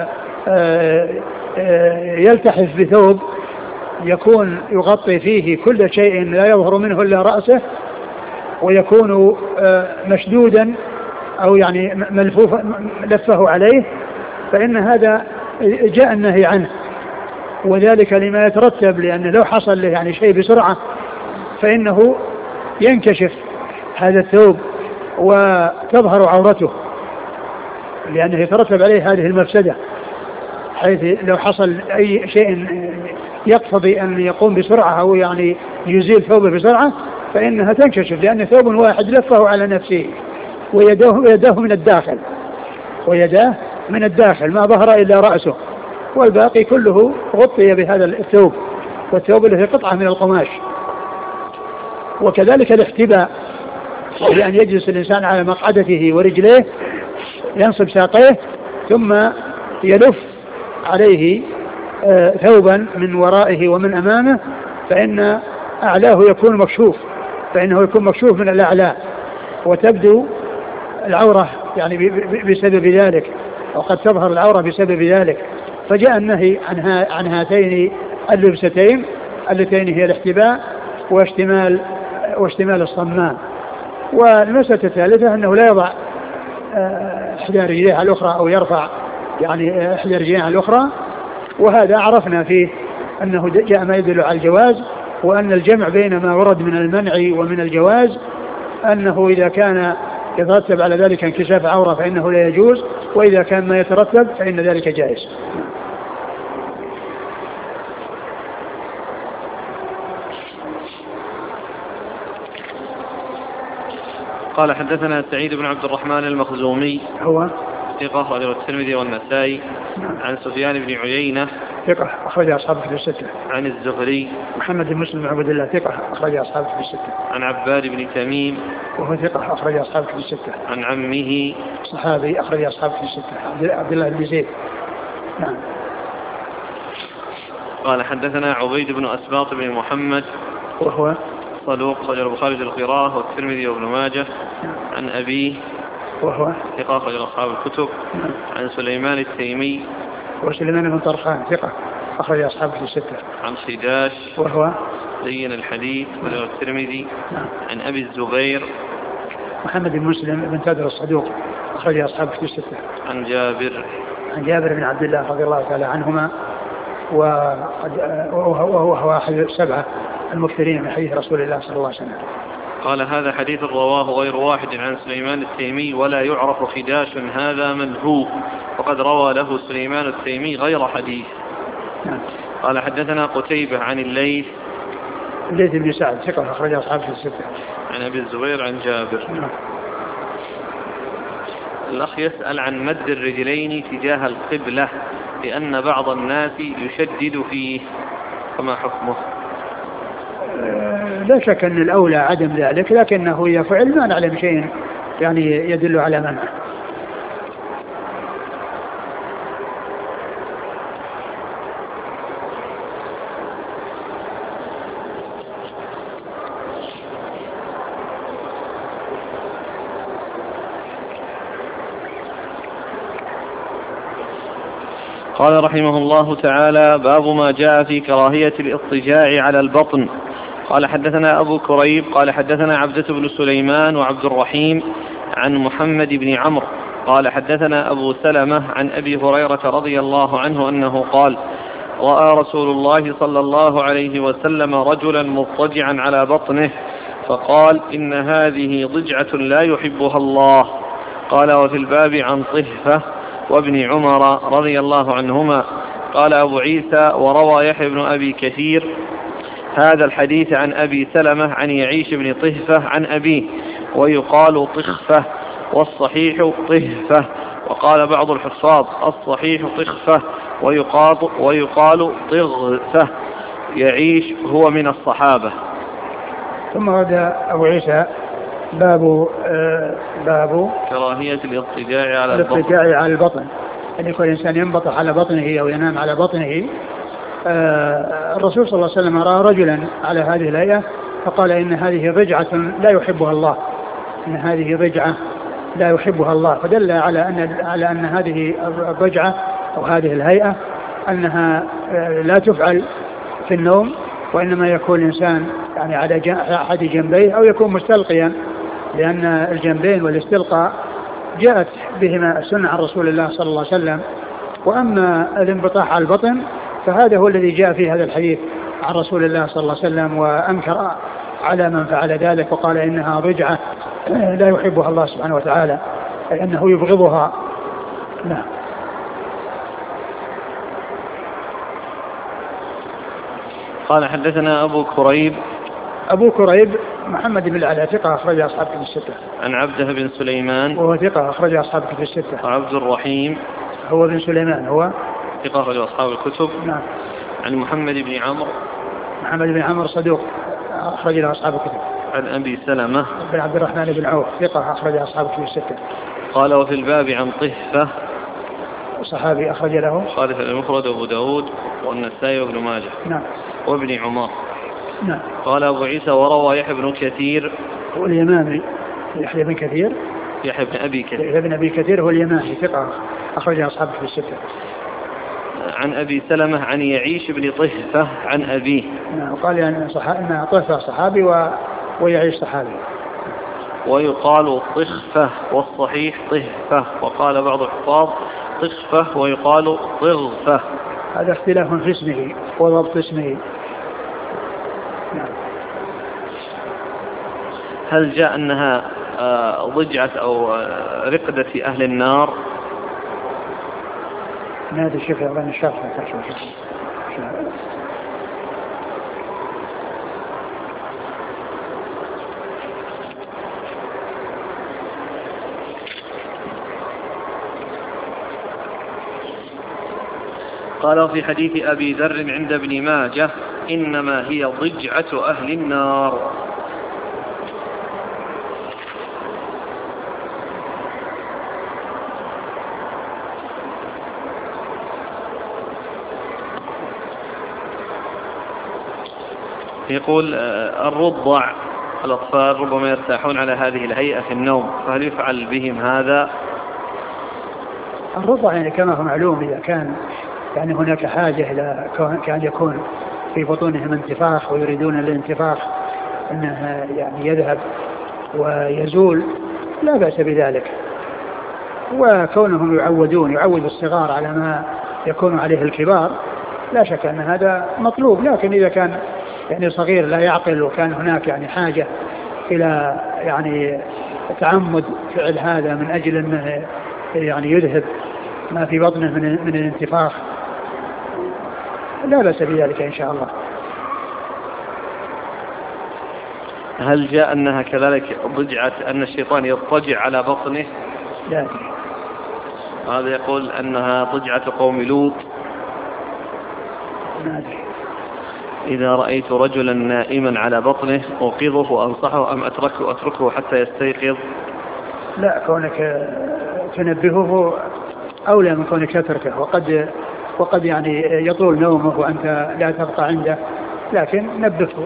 يلتحف بثوب يكون يغطي فيه كل شيء لا يظهر منه إلا رأسه، ويكون مشدودا أو يعني ملفوفا لفه عليه، فإن هذا جاء النهي عنه، وذلك لما يترتب، لأنه لو حصل له يعني شيء بسرعة فإنه ينكشف هذا الثوب وتظهر عورته، لأنه يترتب عليه هذه المفسدة، حيث لو حصل أي شيء يقتضي أن يقوم بسرعة أو يعني يزيل ثوبه بسرعة فإنها تنكشف، لأن ثوب واحد لفه على نفسه ويداه من الداخل ما ظهر إلا رأسه، والباقي كله غطي بهذا الثوب، والثوب له قطعة من القماش. وكذلك الاحتباء، لأن يجلس الإنسان على مقعدته ورجليه ينصب ساقيه ثم يلف عليه ثوبا من ورائه ومن أمامه فإن أعلاه يكون مكشوف، فإنه يكون مكشوف من الأعلى وتبدو العورة يعني بسبب ذلك، وقد تظهر العورة بسبب ذلك. فجاء النهي عن هاتين اللبستين اللتين هي الاحتباء واشتمال الصمام. والمسألة الثالثة أنه لا يضع إحدى رجليه على الأخرى أو يرفع يعني إحدى رجليه على الأخرى، وهذا عرفنا فيه أنه جاء ما يدل على الجواز، وأن الجمع بين ما ورد من المنع ومن الجواز أنه إذا كان يترتب على ذلك انكشاف عورة فإنه لا يجوز، وإذا كان ما يترتب فإن ذلك جائز. قال حدثنا سعيد بن عبد الرحمن المخزومي هو ثقة أخرجه الترمذي والنسائي. عن سفيان بن عيينة ثقة أخرج أصحابه في الستة. عن الزهري محمد بن مسلم بن عبد الله ثقة أخرج أصحابه في الستة. عن عباد بن تميم وهو ثقة أخرج أصحابه في الستة. عن عمه صحابي أخرج أصحابه في الستة عبد الله بن زيد. نعم. قال حدثنا عبيد بن أسباط بن محمد وهو صدوق أخرج البخاري في القراءة والترمذي وابن ماجه. عن أبيه وهو ثقة أخرج أصحاب الكتب. عن سليمان التيمي وسليمان بن طرخان ثقة أخرج أصحابه في الستة. عن خداش وهو زين الحديث وله الترمذي. عن أبي الزبير محمد بن مسلم بن تادر الصدوق أخرج أصحابه في الستة. عن جابر بن عبد الله رضي الله تعالى عنهما وهو أحد السبعة المكثرين من حديث رسول الله صلى الله عليه وسلم. قال هذا حديث رواه غير واحد عن سليمان التيمي ولا يعرف خداش هذا من هو، وقد روى له سليمان التيمي غير حديث. قال حدثنا قتيبة عن الليث بن سعد ثقة أخرج أصحابه في الستة. عن أبي الزبير عن جابر. الأخ يسأل عن مد الرجلين تجاه القبلة لأن بعض الناس يشدد فيه، فما حكمه؟ لا شك أن الأولى عدم ذلك، لكنه إذا فعل ما نعلم شيء يعني يدل على منعه. قال رحمه الله تعالى: باب ما جاء في كراهية الاضطجاع على البطن. قال حدثنا أبو كريب قال حدثنا عبدة بن سليمان وعبد الرحيم عن محمد بن عمرو قال حدثنا أبو سلمة عن أبي هريرة رضي الله عنه أنه قال: رأى رسول الله صلى الله عليه وسلم رجلا مضطجعا على بطنه فقال: إن هذه ضجعة لا يحبها الله. قال: وفي الباب عن طهفة وابن عمر رضي الله عنهما. قال أبو عيسى: وروى يحيى بن أبي كثير هذا الحديث عن أبي سلمة عن يعيش بن طهفة عن أبيه، ويقال طخفة والصحيح طهفة. وقال بعض الحفاظ: الصحيح طخفة ويقال طغفة. يعيش هو من الصحابة. ثم ورد أبو عيسى باب كراهية الاضطجاع على البطن، أن يكون الإنسان ينبطح على بطنه أو ينام على بطنه. الرسول صلى الله عليه وسلم رأى رجلا على هذه الهيئة فقال: إن هذه ضجعة لا يحبها الله، إن هذه ضجعة لا يحبها الله. فدل على أن هذه الضجعة أو هذه الهيئة أنها لا تفعل في النوم، وإنما يكون الإنسان يعني على أحد جنبيه أو يكون مستلقيا، لأن الجنبين والاستلقاء جاءت بهما السنة عن رسول الله صلى الله عليه وسلم. وأما الانبطاح على البطن فهذا هو الذي جاء في هذا الحديث عن رسول الله صلى الله عليه وسلم، وأنكر على من فعل ذلك وقال إنها ضجعة لا يحبها الله سبحانه وتعالى، أي أنه يبغضها. نعم. قال حدثنا أبو كريب محمد بن العلاء ثقة أخرج أصحابه في الستة. عن عبده بن سليمان وهو ثقة أخرج أصحابه في الستة. وعبد الرحيم هو بن سليمان هو ثقة أخرج أصحاب الكتب. نعم. عن محمد بن عمرو صدوق أخرج له أصحاب الكتب. عن أبي سلمة بن عبد الرحمن بن عوف ثقة أخرج أصحابه في الستة. قال: وفي الباب عن طهفة صحابي أخرج له خالف المفرد وأبو داود والنسائي وابن ماجه. نعم. وابن عمر. نعم. قال أبو عيسى وروى يحيى بن كثير واليمامي يحيى بن كثير يحيى بن أبي كثير يحيى بن أبي كثير هو اليمامي ثقة أخرج أصحابه في الستة. عن أبي سلمة عن يعيش بن طهفة عن أبيه. نعم. وقال أن طهفة صحابي ويعيش صحابي. ويقال طخفة والصحيح طهفة، وقال بعض الحفاظ طخفة ويقال طغفة. هذا اختلاف في اسمه وضبط اسمه. نعم. هل جاء أنها ضجعة أو رقدة أهل النار؟ هذا الشيخ أبان الشرح. قال في حديث أبي ذر عند ابن ماجه إنما هي ضجعة أهل النار. يقول الرضع الأطفال ربما يرتاحون على هذه الهيئة في النوم، فهل يفعل بهم هذا؟ الرضع يعني كما هو معلوم إذا كان يعني هناك حاجة إلى كان يكون في بطونهم انتفاخ ويريدون الانتفاخ أنه يعني يذهب ويزول لا بأس بذلك. وكونهم يعود الصغار على ما يكون عليه الكبار لا شك أن هذا مطلوب. لكن إذا كان يعني صغير لا يعقل وكان هناك يعني حاجة إلى يعني تعمد فعل هذا من أجل أنه يعني يذهب ما في بطنه من الانتفاخ لا بأس بذلك إن شاء الله. هل جاء أنها كذلك ضجعة أن الشيطان يضطجع على بطنه؟ لا. هذا يقول أنها ضجعة قوم لوط. إذا رأيت رجلا نائما على بطنه أوقظه وأنصحه أم أتركه حتى يستيقظ؟ لا، كونك تنبهه أولى من كونك تتركه. وقد يعني يطول نومه وأنت لا تبقى عنده، لكن نبهه.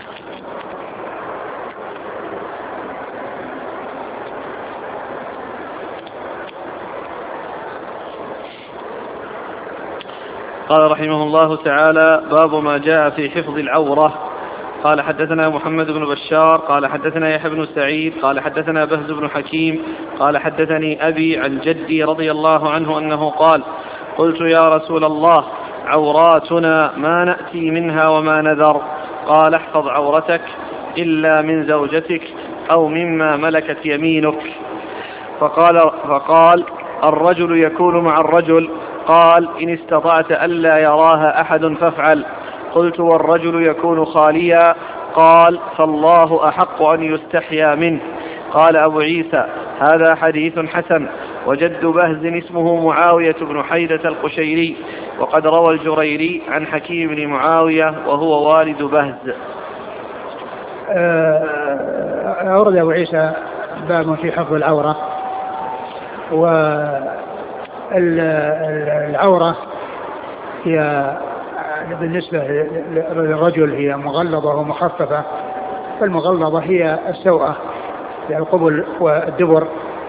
قال رحمه الله تعالى: باب ما جاء في حفظ العورة. قال حدثنا محمد بن بشار قال حدثنا يحيى بن سعيد قال حدثنا بهز بن حكيم قال حدثني أبي عن جدي رضي الله عنه أنه قال: قلت يا رسول الله عوراتنا ما نأتي منها وما نذر؟ قال: احفظ عورتك إلا من زوجتك أو مما ملكت يمينك. فقال: الرجل يكون مع الرجل. قال: إن استطعت ألا يراها أحد فافعل. قلت: والرجل يكون خاليا؟ قال: فالله أحق أن يستحيا منه. قال أبو عيسى: هذا حديث حسن. وجد بهز اسمه معاوية بن حيدة القشيري، وقد روى الجريري عن حكيم بن معاوية وهو والد بهز. أورد أبو عيسى باب في حفظ العورة. والعورة هي بالنسبة للرجل هي مغلظة ومخففة. فالمغلظة هي السوءة، يعني القبل والدبر،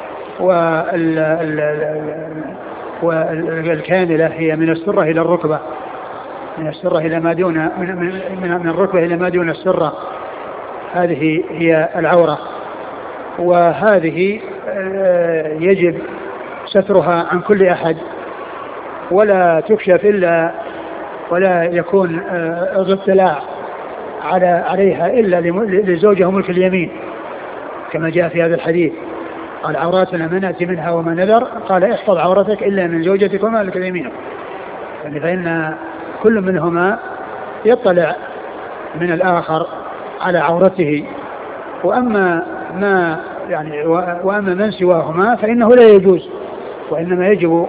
والكاملة هي من السرة إلى الركبة، من السرة إلى ما دون من الركبة إلى ما دون السرة. هذه هي العورة، وهذه يجب سترها عن كل أحد، ولا تكشف إلا ولا يكون الاطلاع عليها إلا لزوجه ملك اليمين، كما جاء في هذا الحديث. قال: عوراتنا ما نأتي منها وما نذر. قال: احفظ عورتك إلا من زوجتك وما ملكت يمينك. يعني فإن كل منهما يطلع من الآخر على عورته، وأما من سواهما فإنه لا يجوز، وإنما يجب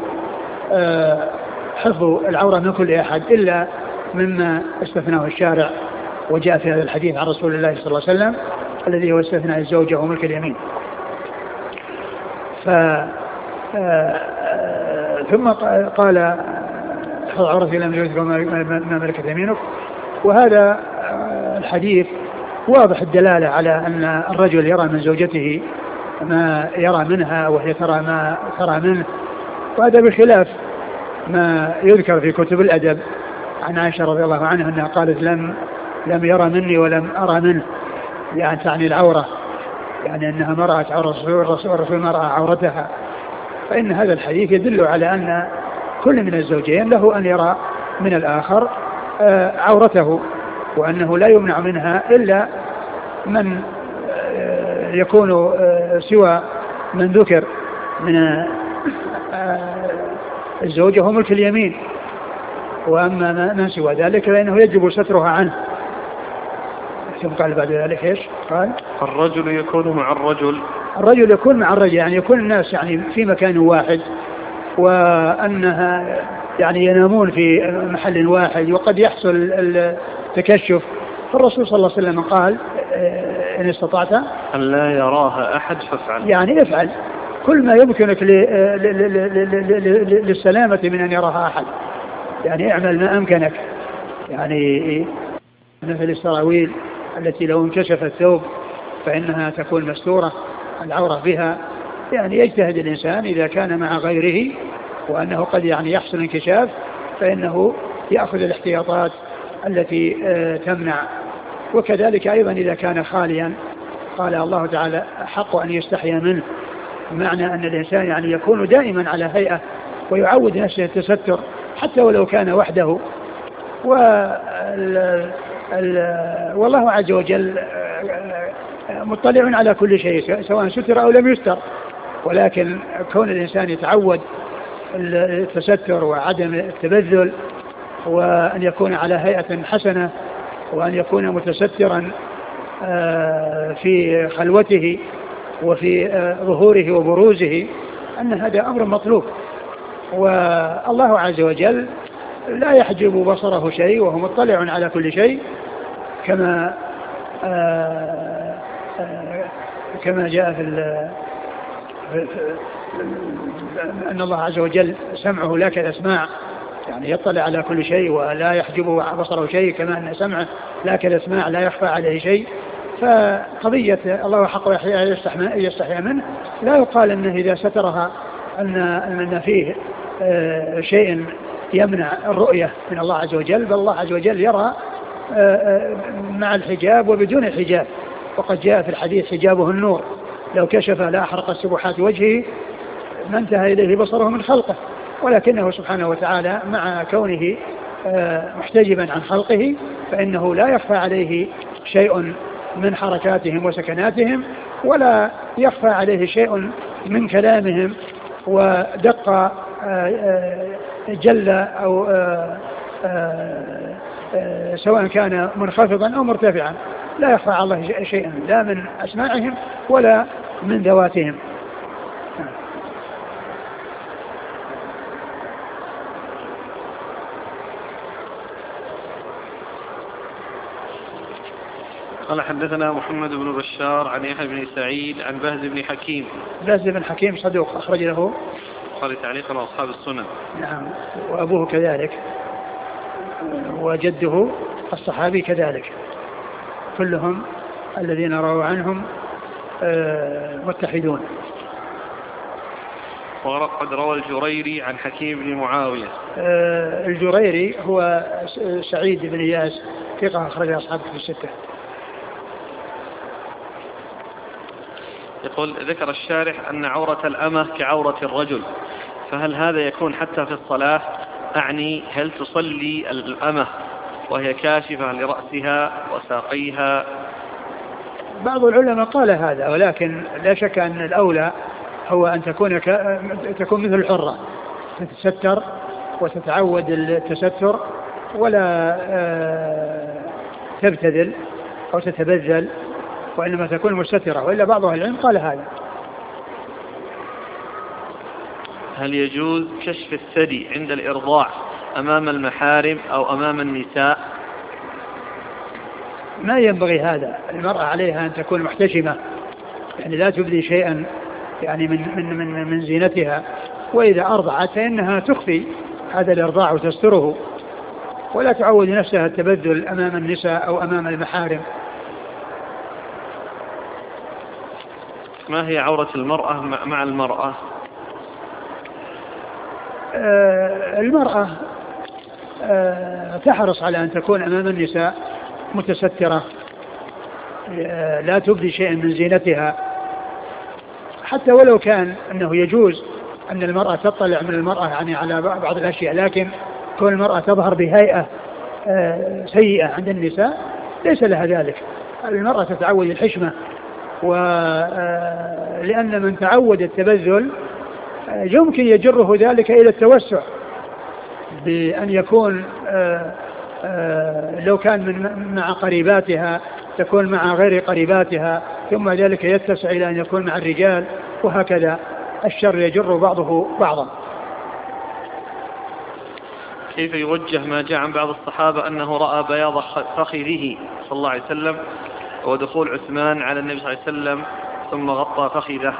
حفظ العورة من كل أحد إلا مما استثناه الشارع، وجاء في هذا الحديث عن رسول الله صلى الله عليه وسلم الذي هو استثناء الزوجة وملك اليمين. ثم قال احفظ عورتك لم يجوزك ما ملكت يمينك. وهذا الحديث واضح الدلالة على أن الرجل يرى من زوجته ما يرى منها وهي ترى ما ترى منه، وهذا بخلاف ما يذكر في كتب الأدب عن عائشة رضي الله عنها أنها قالت لم يرى مني ولم أرى منه، يعني تعني العورة، يعني أنها ما رأت عورة الرسول ما رأى عورتها. فإن هذا الحديث يدل على أن كل من الزوجين له أن يرى من الآخر عورته، وأنه لا يمنع منها إلا من يكون سوى من ذكر من الزوجة هو ملك اليمين، وأما من سوى ذلك فإنه يجب سترها عنه. ثم قال بعد ذلك ايش؟ قال الرجل يكون مع الرجل، الرجل يكون مع الرجل، يعني يكون الناس يعني في مكان واحد، وأنها يعني ينامون في محل واحد، وقد يحصل التكشف. فالرسول صلى الله عليه وسلم قال إن استطعت أن لا يراها أحد فافعل، يعني افعل كل ما يمكنك للسلامة من أن يراها أحد، يعني اعمل ما أمكنك. يعني مثل السراويل التي لو انكشف الثوب فإنها تكون مستورة العورة بها، يعني يجتهد الإنسان إذا كان مع غيره وأنه قد يعني يحصل انكشاف فإنه يأخذ الاحتياطات التي تمنع. وكذلك أيضا إذا كان خاليا قال الله تعالى حق أن يستحيا منه، بمعنى أن الإنسان يعني يكون دائما على هيئة ويعود نفسه التستر حتى ولو كان وحده. والله عز وجل مطلع على كل شيء سواء ستر أو لم يستر، ولكن كون الإنسان يتعود التستر وعدم التبذل وأن يكون على هيئة حسنة وأن يكون متسترا في خلوته وفي ظهوره وبروزه، أن هذا أمر مطلوب. والله عز وجل لا يحجب بصره شيء وهو مطلع على كل شيء، كما جاء أن الله عز وجل سمعه لا كالأسماع، يعني يطلع على كل شيء ولا يحجب بصره شيء، كما أن سمعه لا كالأسماع لا يخفى عليه شيء. فقضية الله حق يستحيا منه لا يقال أنه إذا سترها أن فيه شيء يمنع الرؤية من الله عز وجل، بل الله عز وجل يرى مع الحجاب وبدون الحجاب. وقد جاء في الحديث حجابه النور، لو كشف لا أحرق سبحات وجهه ما انتهى إليه بصره من خلقه، ولكنه سبحانه وتعالى مع كونه محتجبا عن خلقه فإنه لا يخفى عليه شيء من حركاتهم وسكناتهم، ولا يخفى عليه شيء من كلامهم، ودق جل أو سواء كان منخفضا أو مرتفعا لا يخفى على الله شيئا لا من أسماعهم ولا من ذواتهم. قال حدثنا محمد بن بشار عن يحيى بن سعيد عن بهز بن حكيم. بهز بن حكيم صدوق أخرج له قال تعليقا وأصحاب السنن. نعم، وأبوه كذلك وجده الصحابي كذلك، كلهم الذين رووا عنهم متحدون. وقد روى الجريري عن حكيم بن معاوية. الجريري هو سعيد بن إياس ثقة أخرج أصحابه في الستة. يقول ذكر الشارح أن عورة الأمة كعورة الرجل، فهل هذا يكون حتى في الصلاة؟ أعني هل تصلي الأمة وهي كاشفة لرأسها وساقيها؟ بعض العلماء قال هذا، ولكن لا شك أن الأولى هو أن تكون مثل الحرة، تتستر وتتعود التستر ولا تبتذل أو تتبذل، وإنما تكون مستترة، وإلا بعض أهل العلم قال هذا. هل يجوز كشف الثدي عند الإرضاع أمام المحارم أو أمام النساء؟ ما ينبغي هذا، المرأة عليها أن تكون محتشمة، يعني لا تبدي شيئا يعني من زينتها، وإذا أرضعت فإنها تخفي هذا الإرضاع وتستره، ولا تعود نفسها التبذل أمام النساء أو أمام المحارم. ما هي عورة المرأة مع المرأة؟ المرأة تحرص على أن تكون أمام النساء متسترة، لا تبدي شيئا من زينتها، حتى ولو كان أنه يجوز أن المرأة تطلع من المرأة يعني على بعض الأشياء، لكن كون المرأة تظهر بهيئة سيئة عند النساء ليس لها ذلك. المرأة تتعود الحشمة، ولأن من تعود التبذل يمكن يجره ذلك إلى التوسع، بأن يكون لو كان مع قريباتها تكون مع غير قريباتها، ثم ذلك يتسع إلى أن يكون مع الرجال، وهكذا الشر يجر بعضه بعضا. كيف يوجه ما جاء عن بعض الصحابة أنه رأى بياض فخذه صلى الله عليه وسلم ودخول عثمان على النبي صلى الله عليه وسلم ثم غطى فخذه؟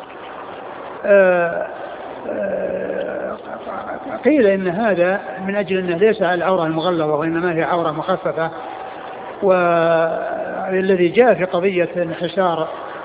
قيل إن هذا من أجل أنه ليس العورة المغلظة وإنما هي عورة مخففة، والذي جاء في قضية انحسار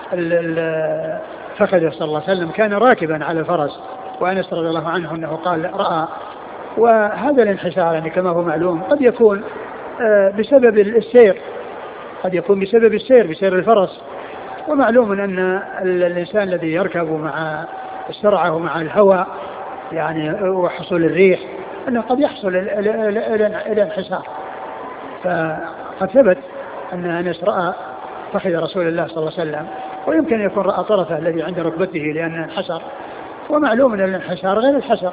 فخذه صلى الله عليه وسلم كان راكبا على فرس، وأنس رضي الله عنه أنه قال رأى. وهذا الانحسار يعني كما هو معلوم قد يكون بسبب السير، قد يكون بسبب السير بسير الفرس، ومعلوم أن الإنسان الذي يركب مع السرعة ومع الهواء يعني وحصول الريح أنه قد يحصل إلى انحسار. فقد ثبت أن أنس رأى فخذ رسول الله صلى الله عليه وسلم، ويمكن أن يكون رأى طرفه الذي عند ركبته لأنه انحسر، ومعلوم أن الانحسار غير الحسر.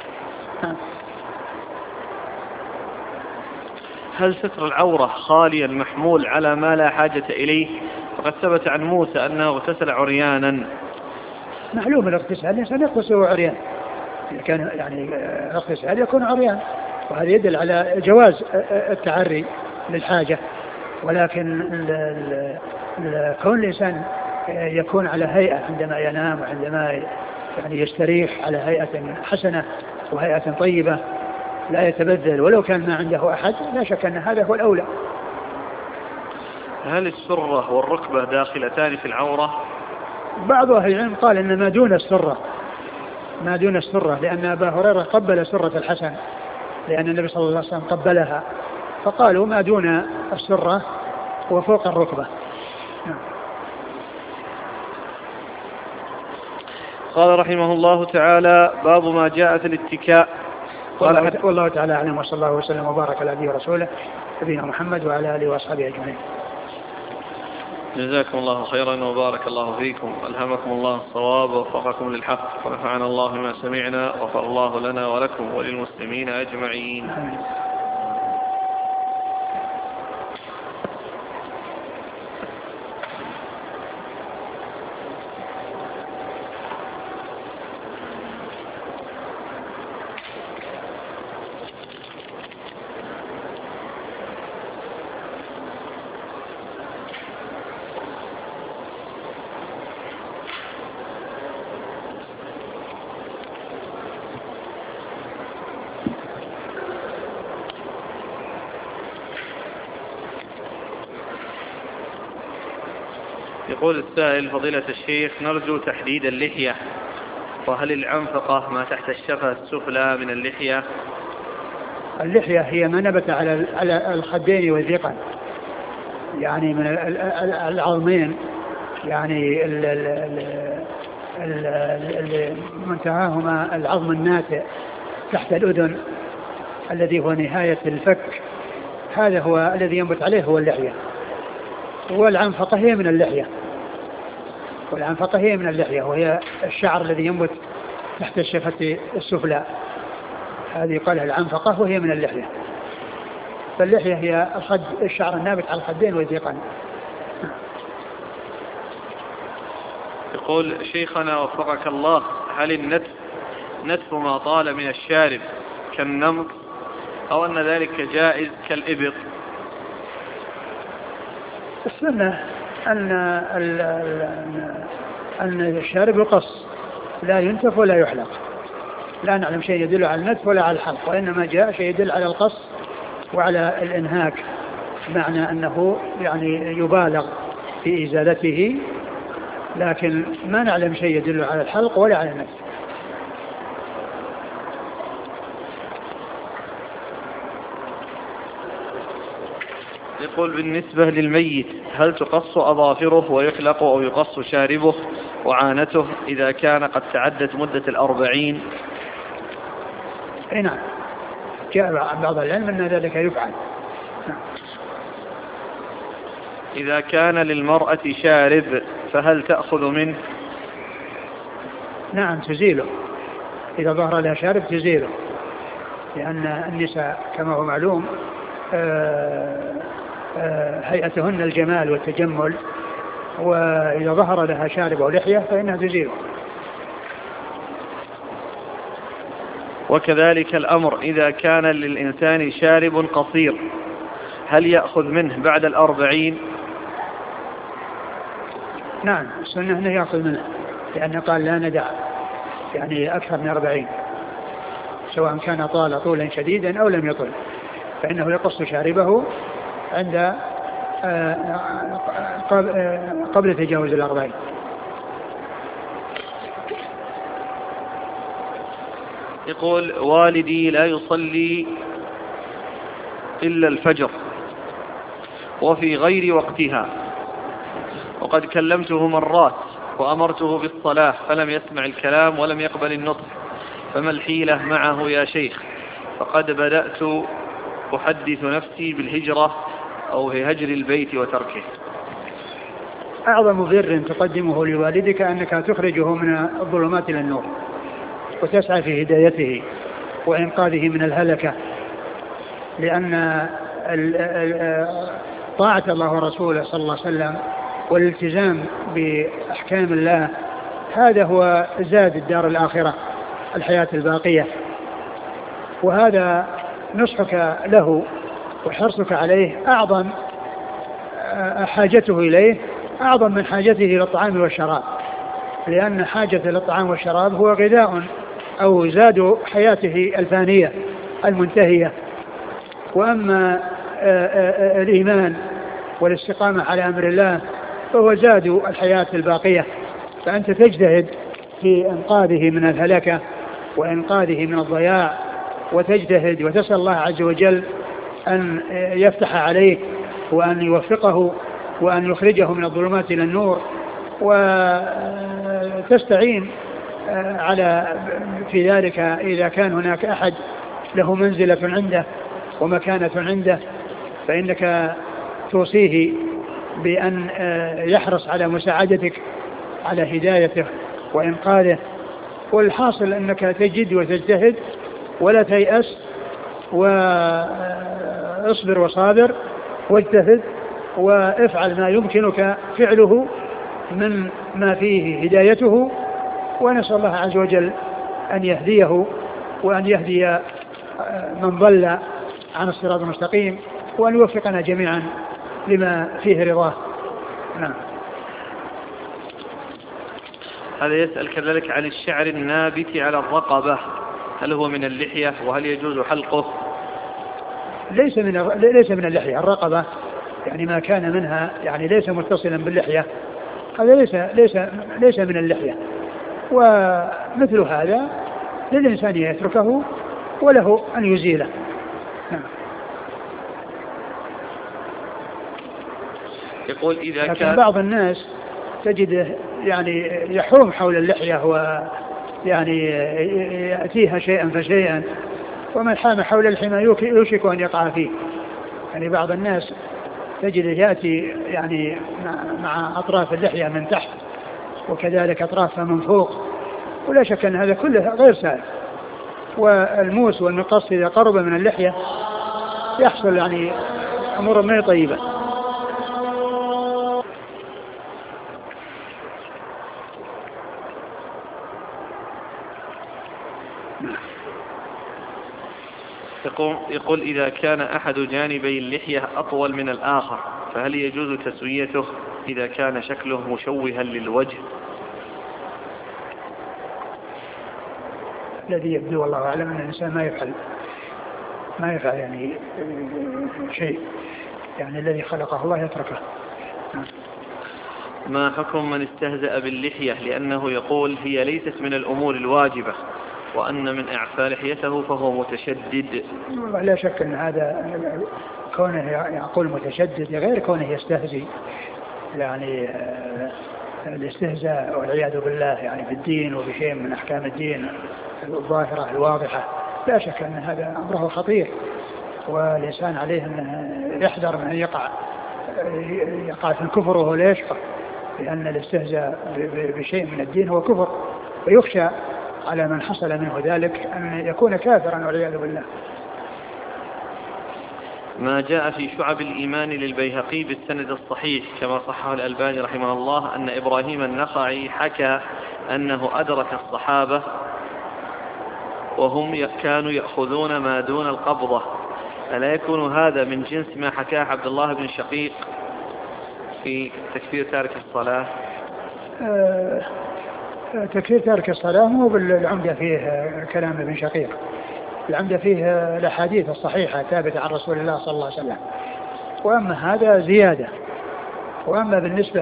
هل ستر العورة خاليا محمول على ما لا حاجة إليه؟ فقد ثبت عن موسى أنه اغتسل عريانا. معلوم الاغتسال الإنسان يغتسل عريان، كان يعني اغتسال يكون عريان، وهذا يدل على جواز التعري للحاجة، ولكن كون الإنسان يكون على هيئة عندما ينام وعندما يعني يستريح على هيئة حسنة وهيئة طيبة لا يتبذل ولو كان ما عنده أحد، لا شك أن هذا هو الأولى. هل السرة والركبة داخلتان في العورة؟ بعض أهل العلم قال إن ما دون السرة، لأن أبا هريرة قبل سرة الحسن لأن النبي صلى الله عليه وسلم قبلها، فقالوا ما دون السرة وفوق الركبة. قال رحمه الله تعالى: باب ما جاء في الاتكاء. والله تعالى أعلم، وصلى الله وسلم وبارك على نبينا ورسوله نبينا محمد وعلى آله وأصحابه أجمعين. جزاكم الله خيرا وبارك الله فيكم، ألهمكم الله الصواب ووفقكم للحق، ونفعنا الله بما سمعنا، وغفر الله لنا ولكم وللمسلمين أجمعين. يقول السائل: فضيلة الشيخ، نرجو تحديد اللحية، وهل العنفقة ما تحت الشفة السفلى من اللحية؟ اللحية هي ما نبت على الخدين والذقن، يعني من العظمين، يعني منتهاهما العظم الناتئ تحت الأذن الذي هو نهاية الفك، هذا هو الذي ينبت عليه هو اللحية. والعنفقة هي من اللحية، وهي الشعر الذي ينبت تحت الشفة السفلى، هذه قالها العنفقة وهي من اللحية. فاللحية هي الشعر النابت على الخدين والذقن. يقول: شيخنا وفقك الله، هل النتف ما طال من الشارب كالنمط، أو أن ذلك جائز كالإبط؟ السنة أن الشارب يقص، لا ينتف ولا يحلق، لا نعلم شيء يدل على النتف ولا على الحلق، وإنما جاء شيء يدل على القص وعلى الإنهاك، معنى أنه يعني يبالغ في إزالته، لكن ما نعلم شيء يدل على الحلق ولا على النتف. يقول بالنسبة للميت هل تقص أظافره ويحلق أو يقص شاربه وعانته إذا كان قد تعدت مدة 40؟ نعم، جاء بعض العلم أن ذلك يفعل. نعم. إذا كان للمرأة شارب فهل تأخذ منه؟ نعم تزيله، إذا ظهر لها شارب تزيله، لأن النساء كما هو معلوم هيئتهن الجمال والتجمل، وإذا ظهر لها شارب أو لحية فإنها تزيله. وكذلك الأمر إذا كان للإنسان شارب قصير هل يأخذ منه بعد 40؟ نعم، السنة أنه يأخذ منه، لأنه قال لا ندع يعني أكثر من 40، سواء كان طال طولا شديدا أو لم يطل، فإنه يقص شاربه عند قبل تجاوز 40. يقول والدي لا يصلي إلا الفجر وفي غير وقتها، وقد كلمته مرات وأمرته بالصلاة فلم يسمع الكلام ولم يقبل النطق، فما الحيلة معه يا شيخ؟ فقد بدأت أحدث نفسي بالهجرة أو هجر البيت وتركه. أعظم بر تقدمه لوالدك أنك تخرجه من الظلمات إلى النور، وتسعى في هدايته وإنقاذه من الهلكة، لأن طاعة الله ورسوله صلى الله عليه وسلم والالتزام بأحكام الله هذا هو زاد الدار الآخرة، الحياة الباقية، وهذا نصحك له وحرصك عليه أعظم، حاجته إليه أعظم من حاجته إلى الطعام والشراب، لأن حاجة للطعام والشراب هو غذاء أو زاد حياته الفانية المنتهية، وأما الإيمان والاستقامة على أمر الله فهو زاد الحياة الباقية، فأنت تجتهد في إنقاذه من الهلكة وإنقاذه من الضياع، وتجتهد وتسأل الله عز وجل أن يفتح عليه وأن يوفقه وأن يخرجه من الظلمات إلى النور، وتستعين على في ذلك إذا كان هناك أحد له منزلة عنده ومكانة عنده، فإنك توصيه بأن يحرص على مساعدتك على هدايته وإنقاذه. والحاصل أنك تجد وتجتهد ولا تيأس، واصبر وصابر واجتهد وافعل ما يمكنك فعله من ما فيه هدايته، ونسأل الله عز وجل أن يهديه وأن يهدي من ضل عن الصراط المستقيم، وأن يوفقنا جميعا لما فيه رضاه. نعم. هذا يسأل كذلك عن الشعر النابت على الرقبة، هل هو من اللحية وهل يجوز حلقه؟ ليس من اللحية، الرقبة يعني ما كان منها يعني ليس متصلا باللحية، هذا ليس من اللحية، ومثل هذا للإنسان يتركه وله أن يزيله. نعم. يقول إذا لكن كان بعض الناس تجده يعني يحوم حول اللحية ويعني يأتيها شيئا فشيئا، ومن حام حول الحمى يوشك أن يقع فيه. يعني بعض الناس تجده يأتي يعني مع أطراف اللحية من تحت وكذلك أطرافها من فوق، ولا شك أن هذا كله غير سائغ. والموس والمقص إذا قرب من اللحية يحصل يعني أمور ما طيبة. يقول إذا كان أحد جانبي اللحية أطول من الآخر فهل يجوز تسويته إذا كان شكله مشوها للوجه؟ الذي يبدو والله أعلم أن الإنسان ما يفعل يعني شيء، يعني الذي خلقه الله يتركه. ما حكم من استهزأ باللحية لأنه يقول هي ليست من الأمور الواجبة، وأن من إعفاء لحيته فهو متشدد؟ لا شك أن هذا كونه يقول متشدد غير كونه يستهزئ، يعني الاستهزاء والعياذ بالله يعني بالدين وبشيء من أحكام الدين الظاهرة الواضحة، لا شك أن هذا أمره خطير، والإنسان عليه أن يحذر من أن يقع في الكفر وهو لا يشعر، لأن الاستهزاء بشيء من الدين هو كفر، ويخشى على من حصل منه ذلك أن يكون كافرا والعياذ بالله. ما جاء في شعب الإيمان للبيهقي بالسند الصحيح كما صحه الألباني رحمه الله أن إبراهيم النخعي حكى أنه أدرك الصحابة وهم كانوا يأخذون ما دون القبضة، ألا يكون هذا من جنس ما حكاه عبد الله بن شقيق في تكفير تارك الصلاة؟ تكفير تارك الصلاة مو بالعمدة فيه كلام ابن شقيق، العمدة فيه الأحاديث الصحيحة ثابتة عن رسول الله صلى الله عليه وسلم، وأما هذا زيادة. وأما بالنسبة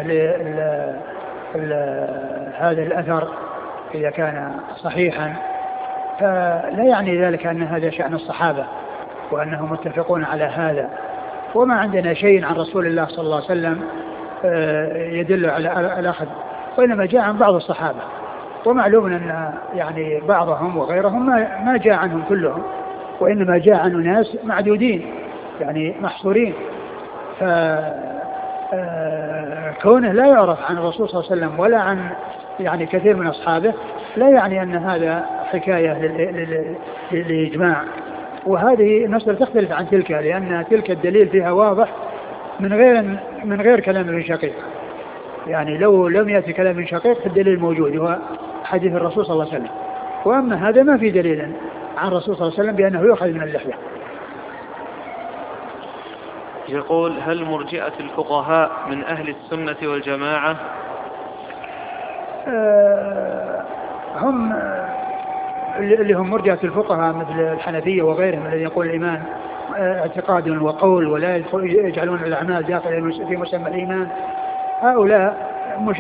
هذا الأثر إذا كان صحيحا فلا يعني ذلك أن هذا شأن الصحابة وأنهم متفقون على هذا، وما عندنا شيء عن رسول الله صلى الله عليه وسلم يدل على الأخذ، وإنما جاء عن بعض الصحابة، ومعلوم أن يعني بعضهم وغيرهم ما جاء عنهم كلهم، وإنما جاء عن ناس معدودين يعني محصورين، فكونه لا يعرف عن الرسول صلى الله عليه وسلم ولا عن يعني كثير من أصحابه لا يعني أن هذا حكاية للإجماع، وهذه المسألة تختلف عن تلك، لأن تلك الدليل فيها واضح من غير كلام ابن شقيق، يعني لو لم يأتي كلام ابن شقيق الدليل موجود هو حديث الرسول صلى الله عليه وسلم، وأما هذا ما في دليل عن الرسول صلى الله عليه وسلم بأنه يؤخذ من اللحية. يقول هل مرجئة الفقهاء من أهل السنة والجماعة؟ هم اللي هم مرجئة الفقهاء مثل الحنفية وغيرهم الذين يقول الإيمان اعتقاد وقول ولا يجعلون الأعمال داخل في مسمى الإيمان، هؤلاء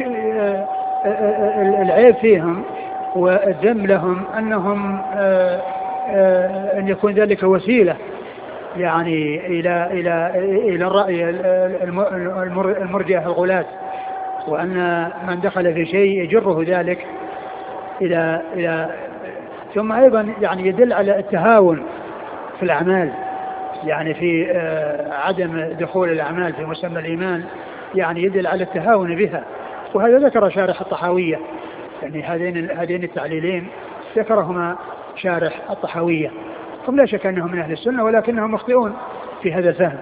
العيب فيهم والذم لهم أنهم أن يكون ذلك وسيلة يعني إلى الرأي المرجئة الغلاة، وأن من دخل في شيء يجره ذلك إلى ثم أيضا يعني يدل على التهاون في الأعمال، يعني في عدم دخول الأعمال في مسمى الإيمان يعني يدل على التهاون بها، وهذا ذكر شارح الطحاوية، يعني هذين التعليلين ذكرهما شارح الطحاوية، هم لا شك أنهم من أهل السنة ولكنهم مخطئون في هذا الفهم.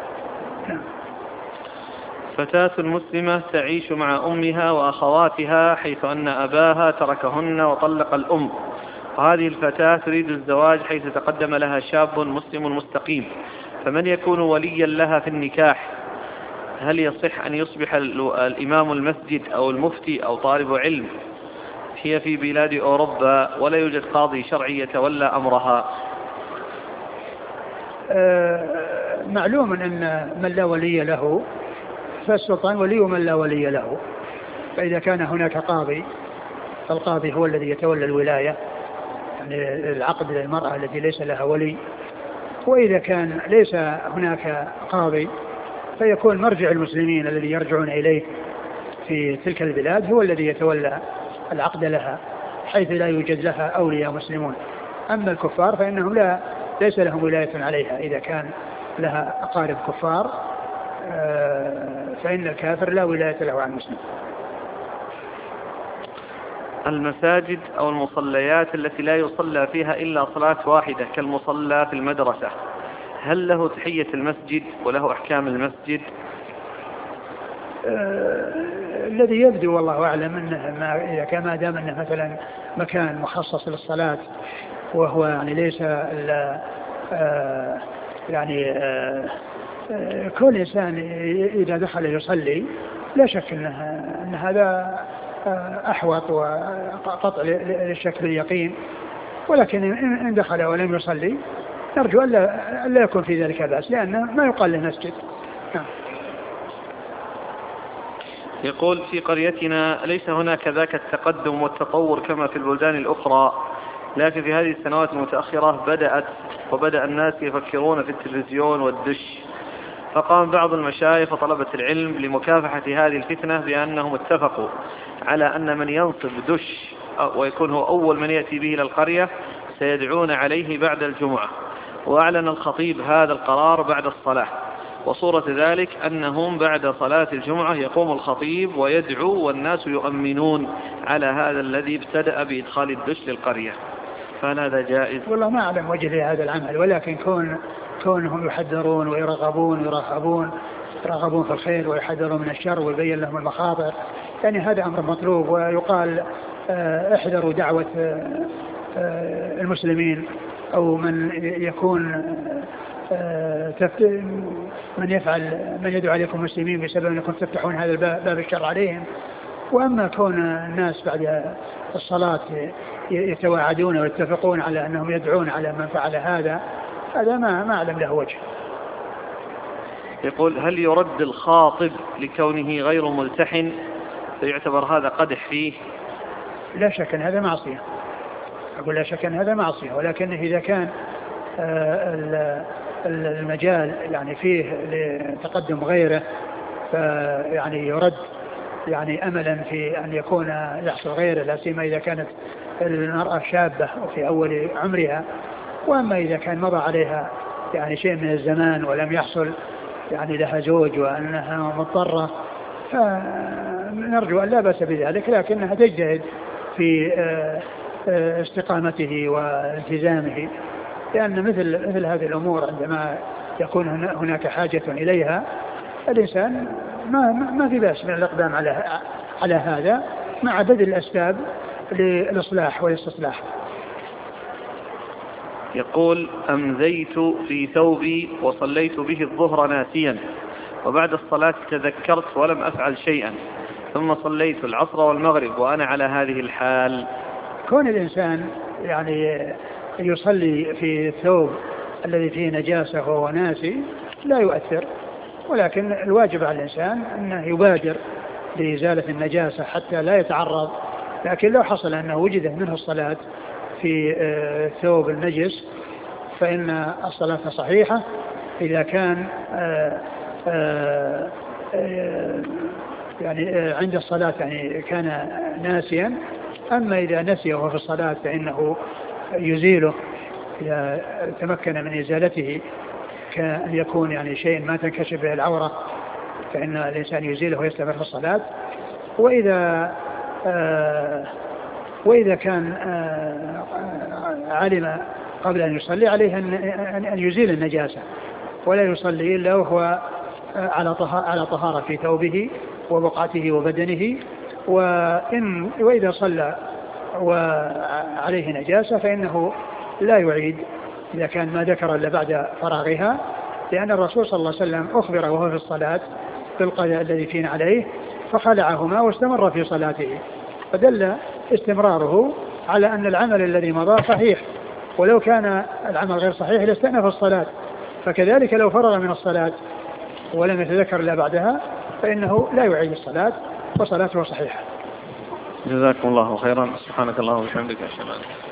فتاة مسلمة تعيش مع أمها وأخواتها حيث أن أباها تركهن وطلق الأم، وهذه الفتاة تريد الزواج حيث تقدم لها شاب مسلم مستقيم، فمن يكون وليا لها في النكاح؟ هل يصح أن يصبح الإمام المسجد أو المفتي أو طالب علم؟ هي في بلاد أوروبا ولا يوجد قاضي شرعي يتولى أمرها. معلوم أن من لا ولي له فالسلطان ولي من لا ولي له، فإذا كان هناك قاضي فالقاضي هو الذي يتولى الولاية، يعني العقد للمرأة التي ليس لها ولي، وإذا كان ليس هناك قاضي فيكون مرجع المسلمين الذي يرجعون إليه في تلك البلاد هو الذي يتولى العقد لها حيث لا يوجد لها أولياء مسلمون. أما الكفار فإنهم ليس لهم ولاية عليها، إذا كان لها أقارب كفار فإن الكافر لا ولاية له عن المسلم. المساجد أو المصليات التي لا يصلى فيها إلا صلاة واحدة كالمصلى في المدرسة، هل له تحية المسجد وله أحكام المسجد؟ الذي يبدو والله أعلم أنه إذا كان ما دام أنه مثلا مكان مخصص للصلاة وهو يعني ليس يعني كل إنسان إذا دخل يصلي لا شك أن هذا أحوط وقطع للشك باليقين، ولكن إن دخل ولم يصلي نرجو ألا يكون في ذلك بأس، لأنه ما يقال له مسجد. يقول في قريتنا ليس هناك ذاك التقدم والتطور كما في البلدان الأخرى، لكن في هذه السنوات المتأخرة بدأ الناس يفكرون في التلفزيون والدش، فقام بعض المشايخ وطلبة العلم لمكافحة هذه الفتنة بأنهم اتفقوا على أن من ينصب دش ويكون هو أول من يأتي به إلى القرية سيدعون عليه بعد الجمعة، وأعلن الخطيب هذا القرار بعد الصلاة، وصورة ذلك أنهم بعد صلاة الجمعة يقوم الخطيب ويدعو والناس يؤمنون على هذا الذي ابتدأ بإدخال الدش للقرية، فهل هذا جائز؟ والله ما أعلم وجه لهذا العمل، ولكن كونهم يحذرون ويرغبون في الخير ويحذرون من الشر ويبين لهم المخاطر، يعني هذا أمر مطلوب. ويقال احذروا دعوة المسلمين أو من يكون من يدعو عليكم المسلمين بسبب أنكم تفتحون هذا باب الشر عليهم. وأما كون الناس بعد الصلاة يتواعدون ويتفقون على أنهم يدعون على من فعل هذا ما أعلم له وجه. يقول هل يرد الخاطب لكونه غير ملتحن فيعتبر هذا قدح فيه؟ لا شك أن هذا معصية، أقول لا شك أن هذا معصية، ولكن إذا كان المجال يعني فيه لتقدم غيره فيعني يرد يعني أملا في أن يكون يحصل غيره، لا سيما إذا كانت المرأة شابة وفي أول عمرها. وأما إذا كان مضى عليها يعني شيء من الزمان ولم يحصل يعني لها زوج وأنها مضطرة فنرجو أن لا بأس بذلك، لكنها تجتهد في استقامته والتزامه، لأن مثل هذه الأمور عندما يكون هناك حاجة إليها الإنسان ما في بأس من الإقدام على هذا مع بذل الأسباب للإصلاح والاستصلاح. يقول أمزيت في ثوبي وصليت به الظهر ناسيا، وبعد الصلاة تذكرت ولم أفعل شيئا، ثم صليت العصر والمغرب وأنا على هذه الحال. كون الإنسان يعني يصلي في الثوب الذي فيه نجاسة وهو ناسي لا يؤثر، ولكن الواجب على الإنسان أنه يبادر لإزالة النجاسة حتى لا يتعرض. لكن لو حصل أنه وجد منه الصلاة في ثوب النجس فإن الصلاة صحيحة إذا كان يعني عند الصلاة يعني كان ناسيا. أما إذا نسي وهو في الصلاة فإنه يزيله إذا تمكن من إزالته، كأن يكون يعني شيء ما تنكشف به العورة فإن الإنسان يزيله ويستمر في الصلاة. وإذا كان علم قبل أن يصلي عليه أن يزيل النجاسة ولا يصلي إلا وهو على طهارة في ثوبه وبقعته وبدنه. وإذا صلى وعليه نجاسة فإنه لا يعيد إذا كان ما ذكر إلا بعد فراغها، لأن الرسول صلى الله عليه وسلم أخبر وهو في الصلاة بالقضاء الذي فين عليه فخلعهما واستمر في صلاته، فدل استمراره على أن العمل الذي مضى صحيح، ولو كان العمل غير صحيح لاستأنف الصلاة. فكذلك لو فرغ من الصلاة ولم يتذكر إلا بعدها فإنه لا يعيد الصلاة وصلاته صحيحة. جزاكم الله خيرا. سبحانك اللهم وبحمدك أشهد أن لا إله إلا أنت.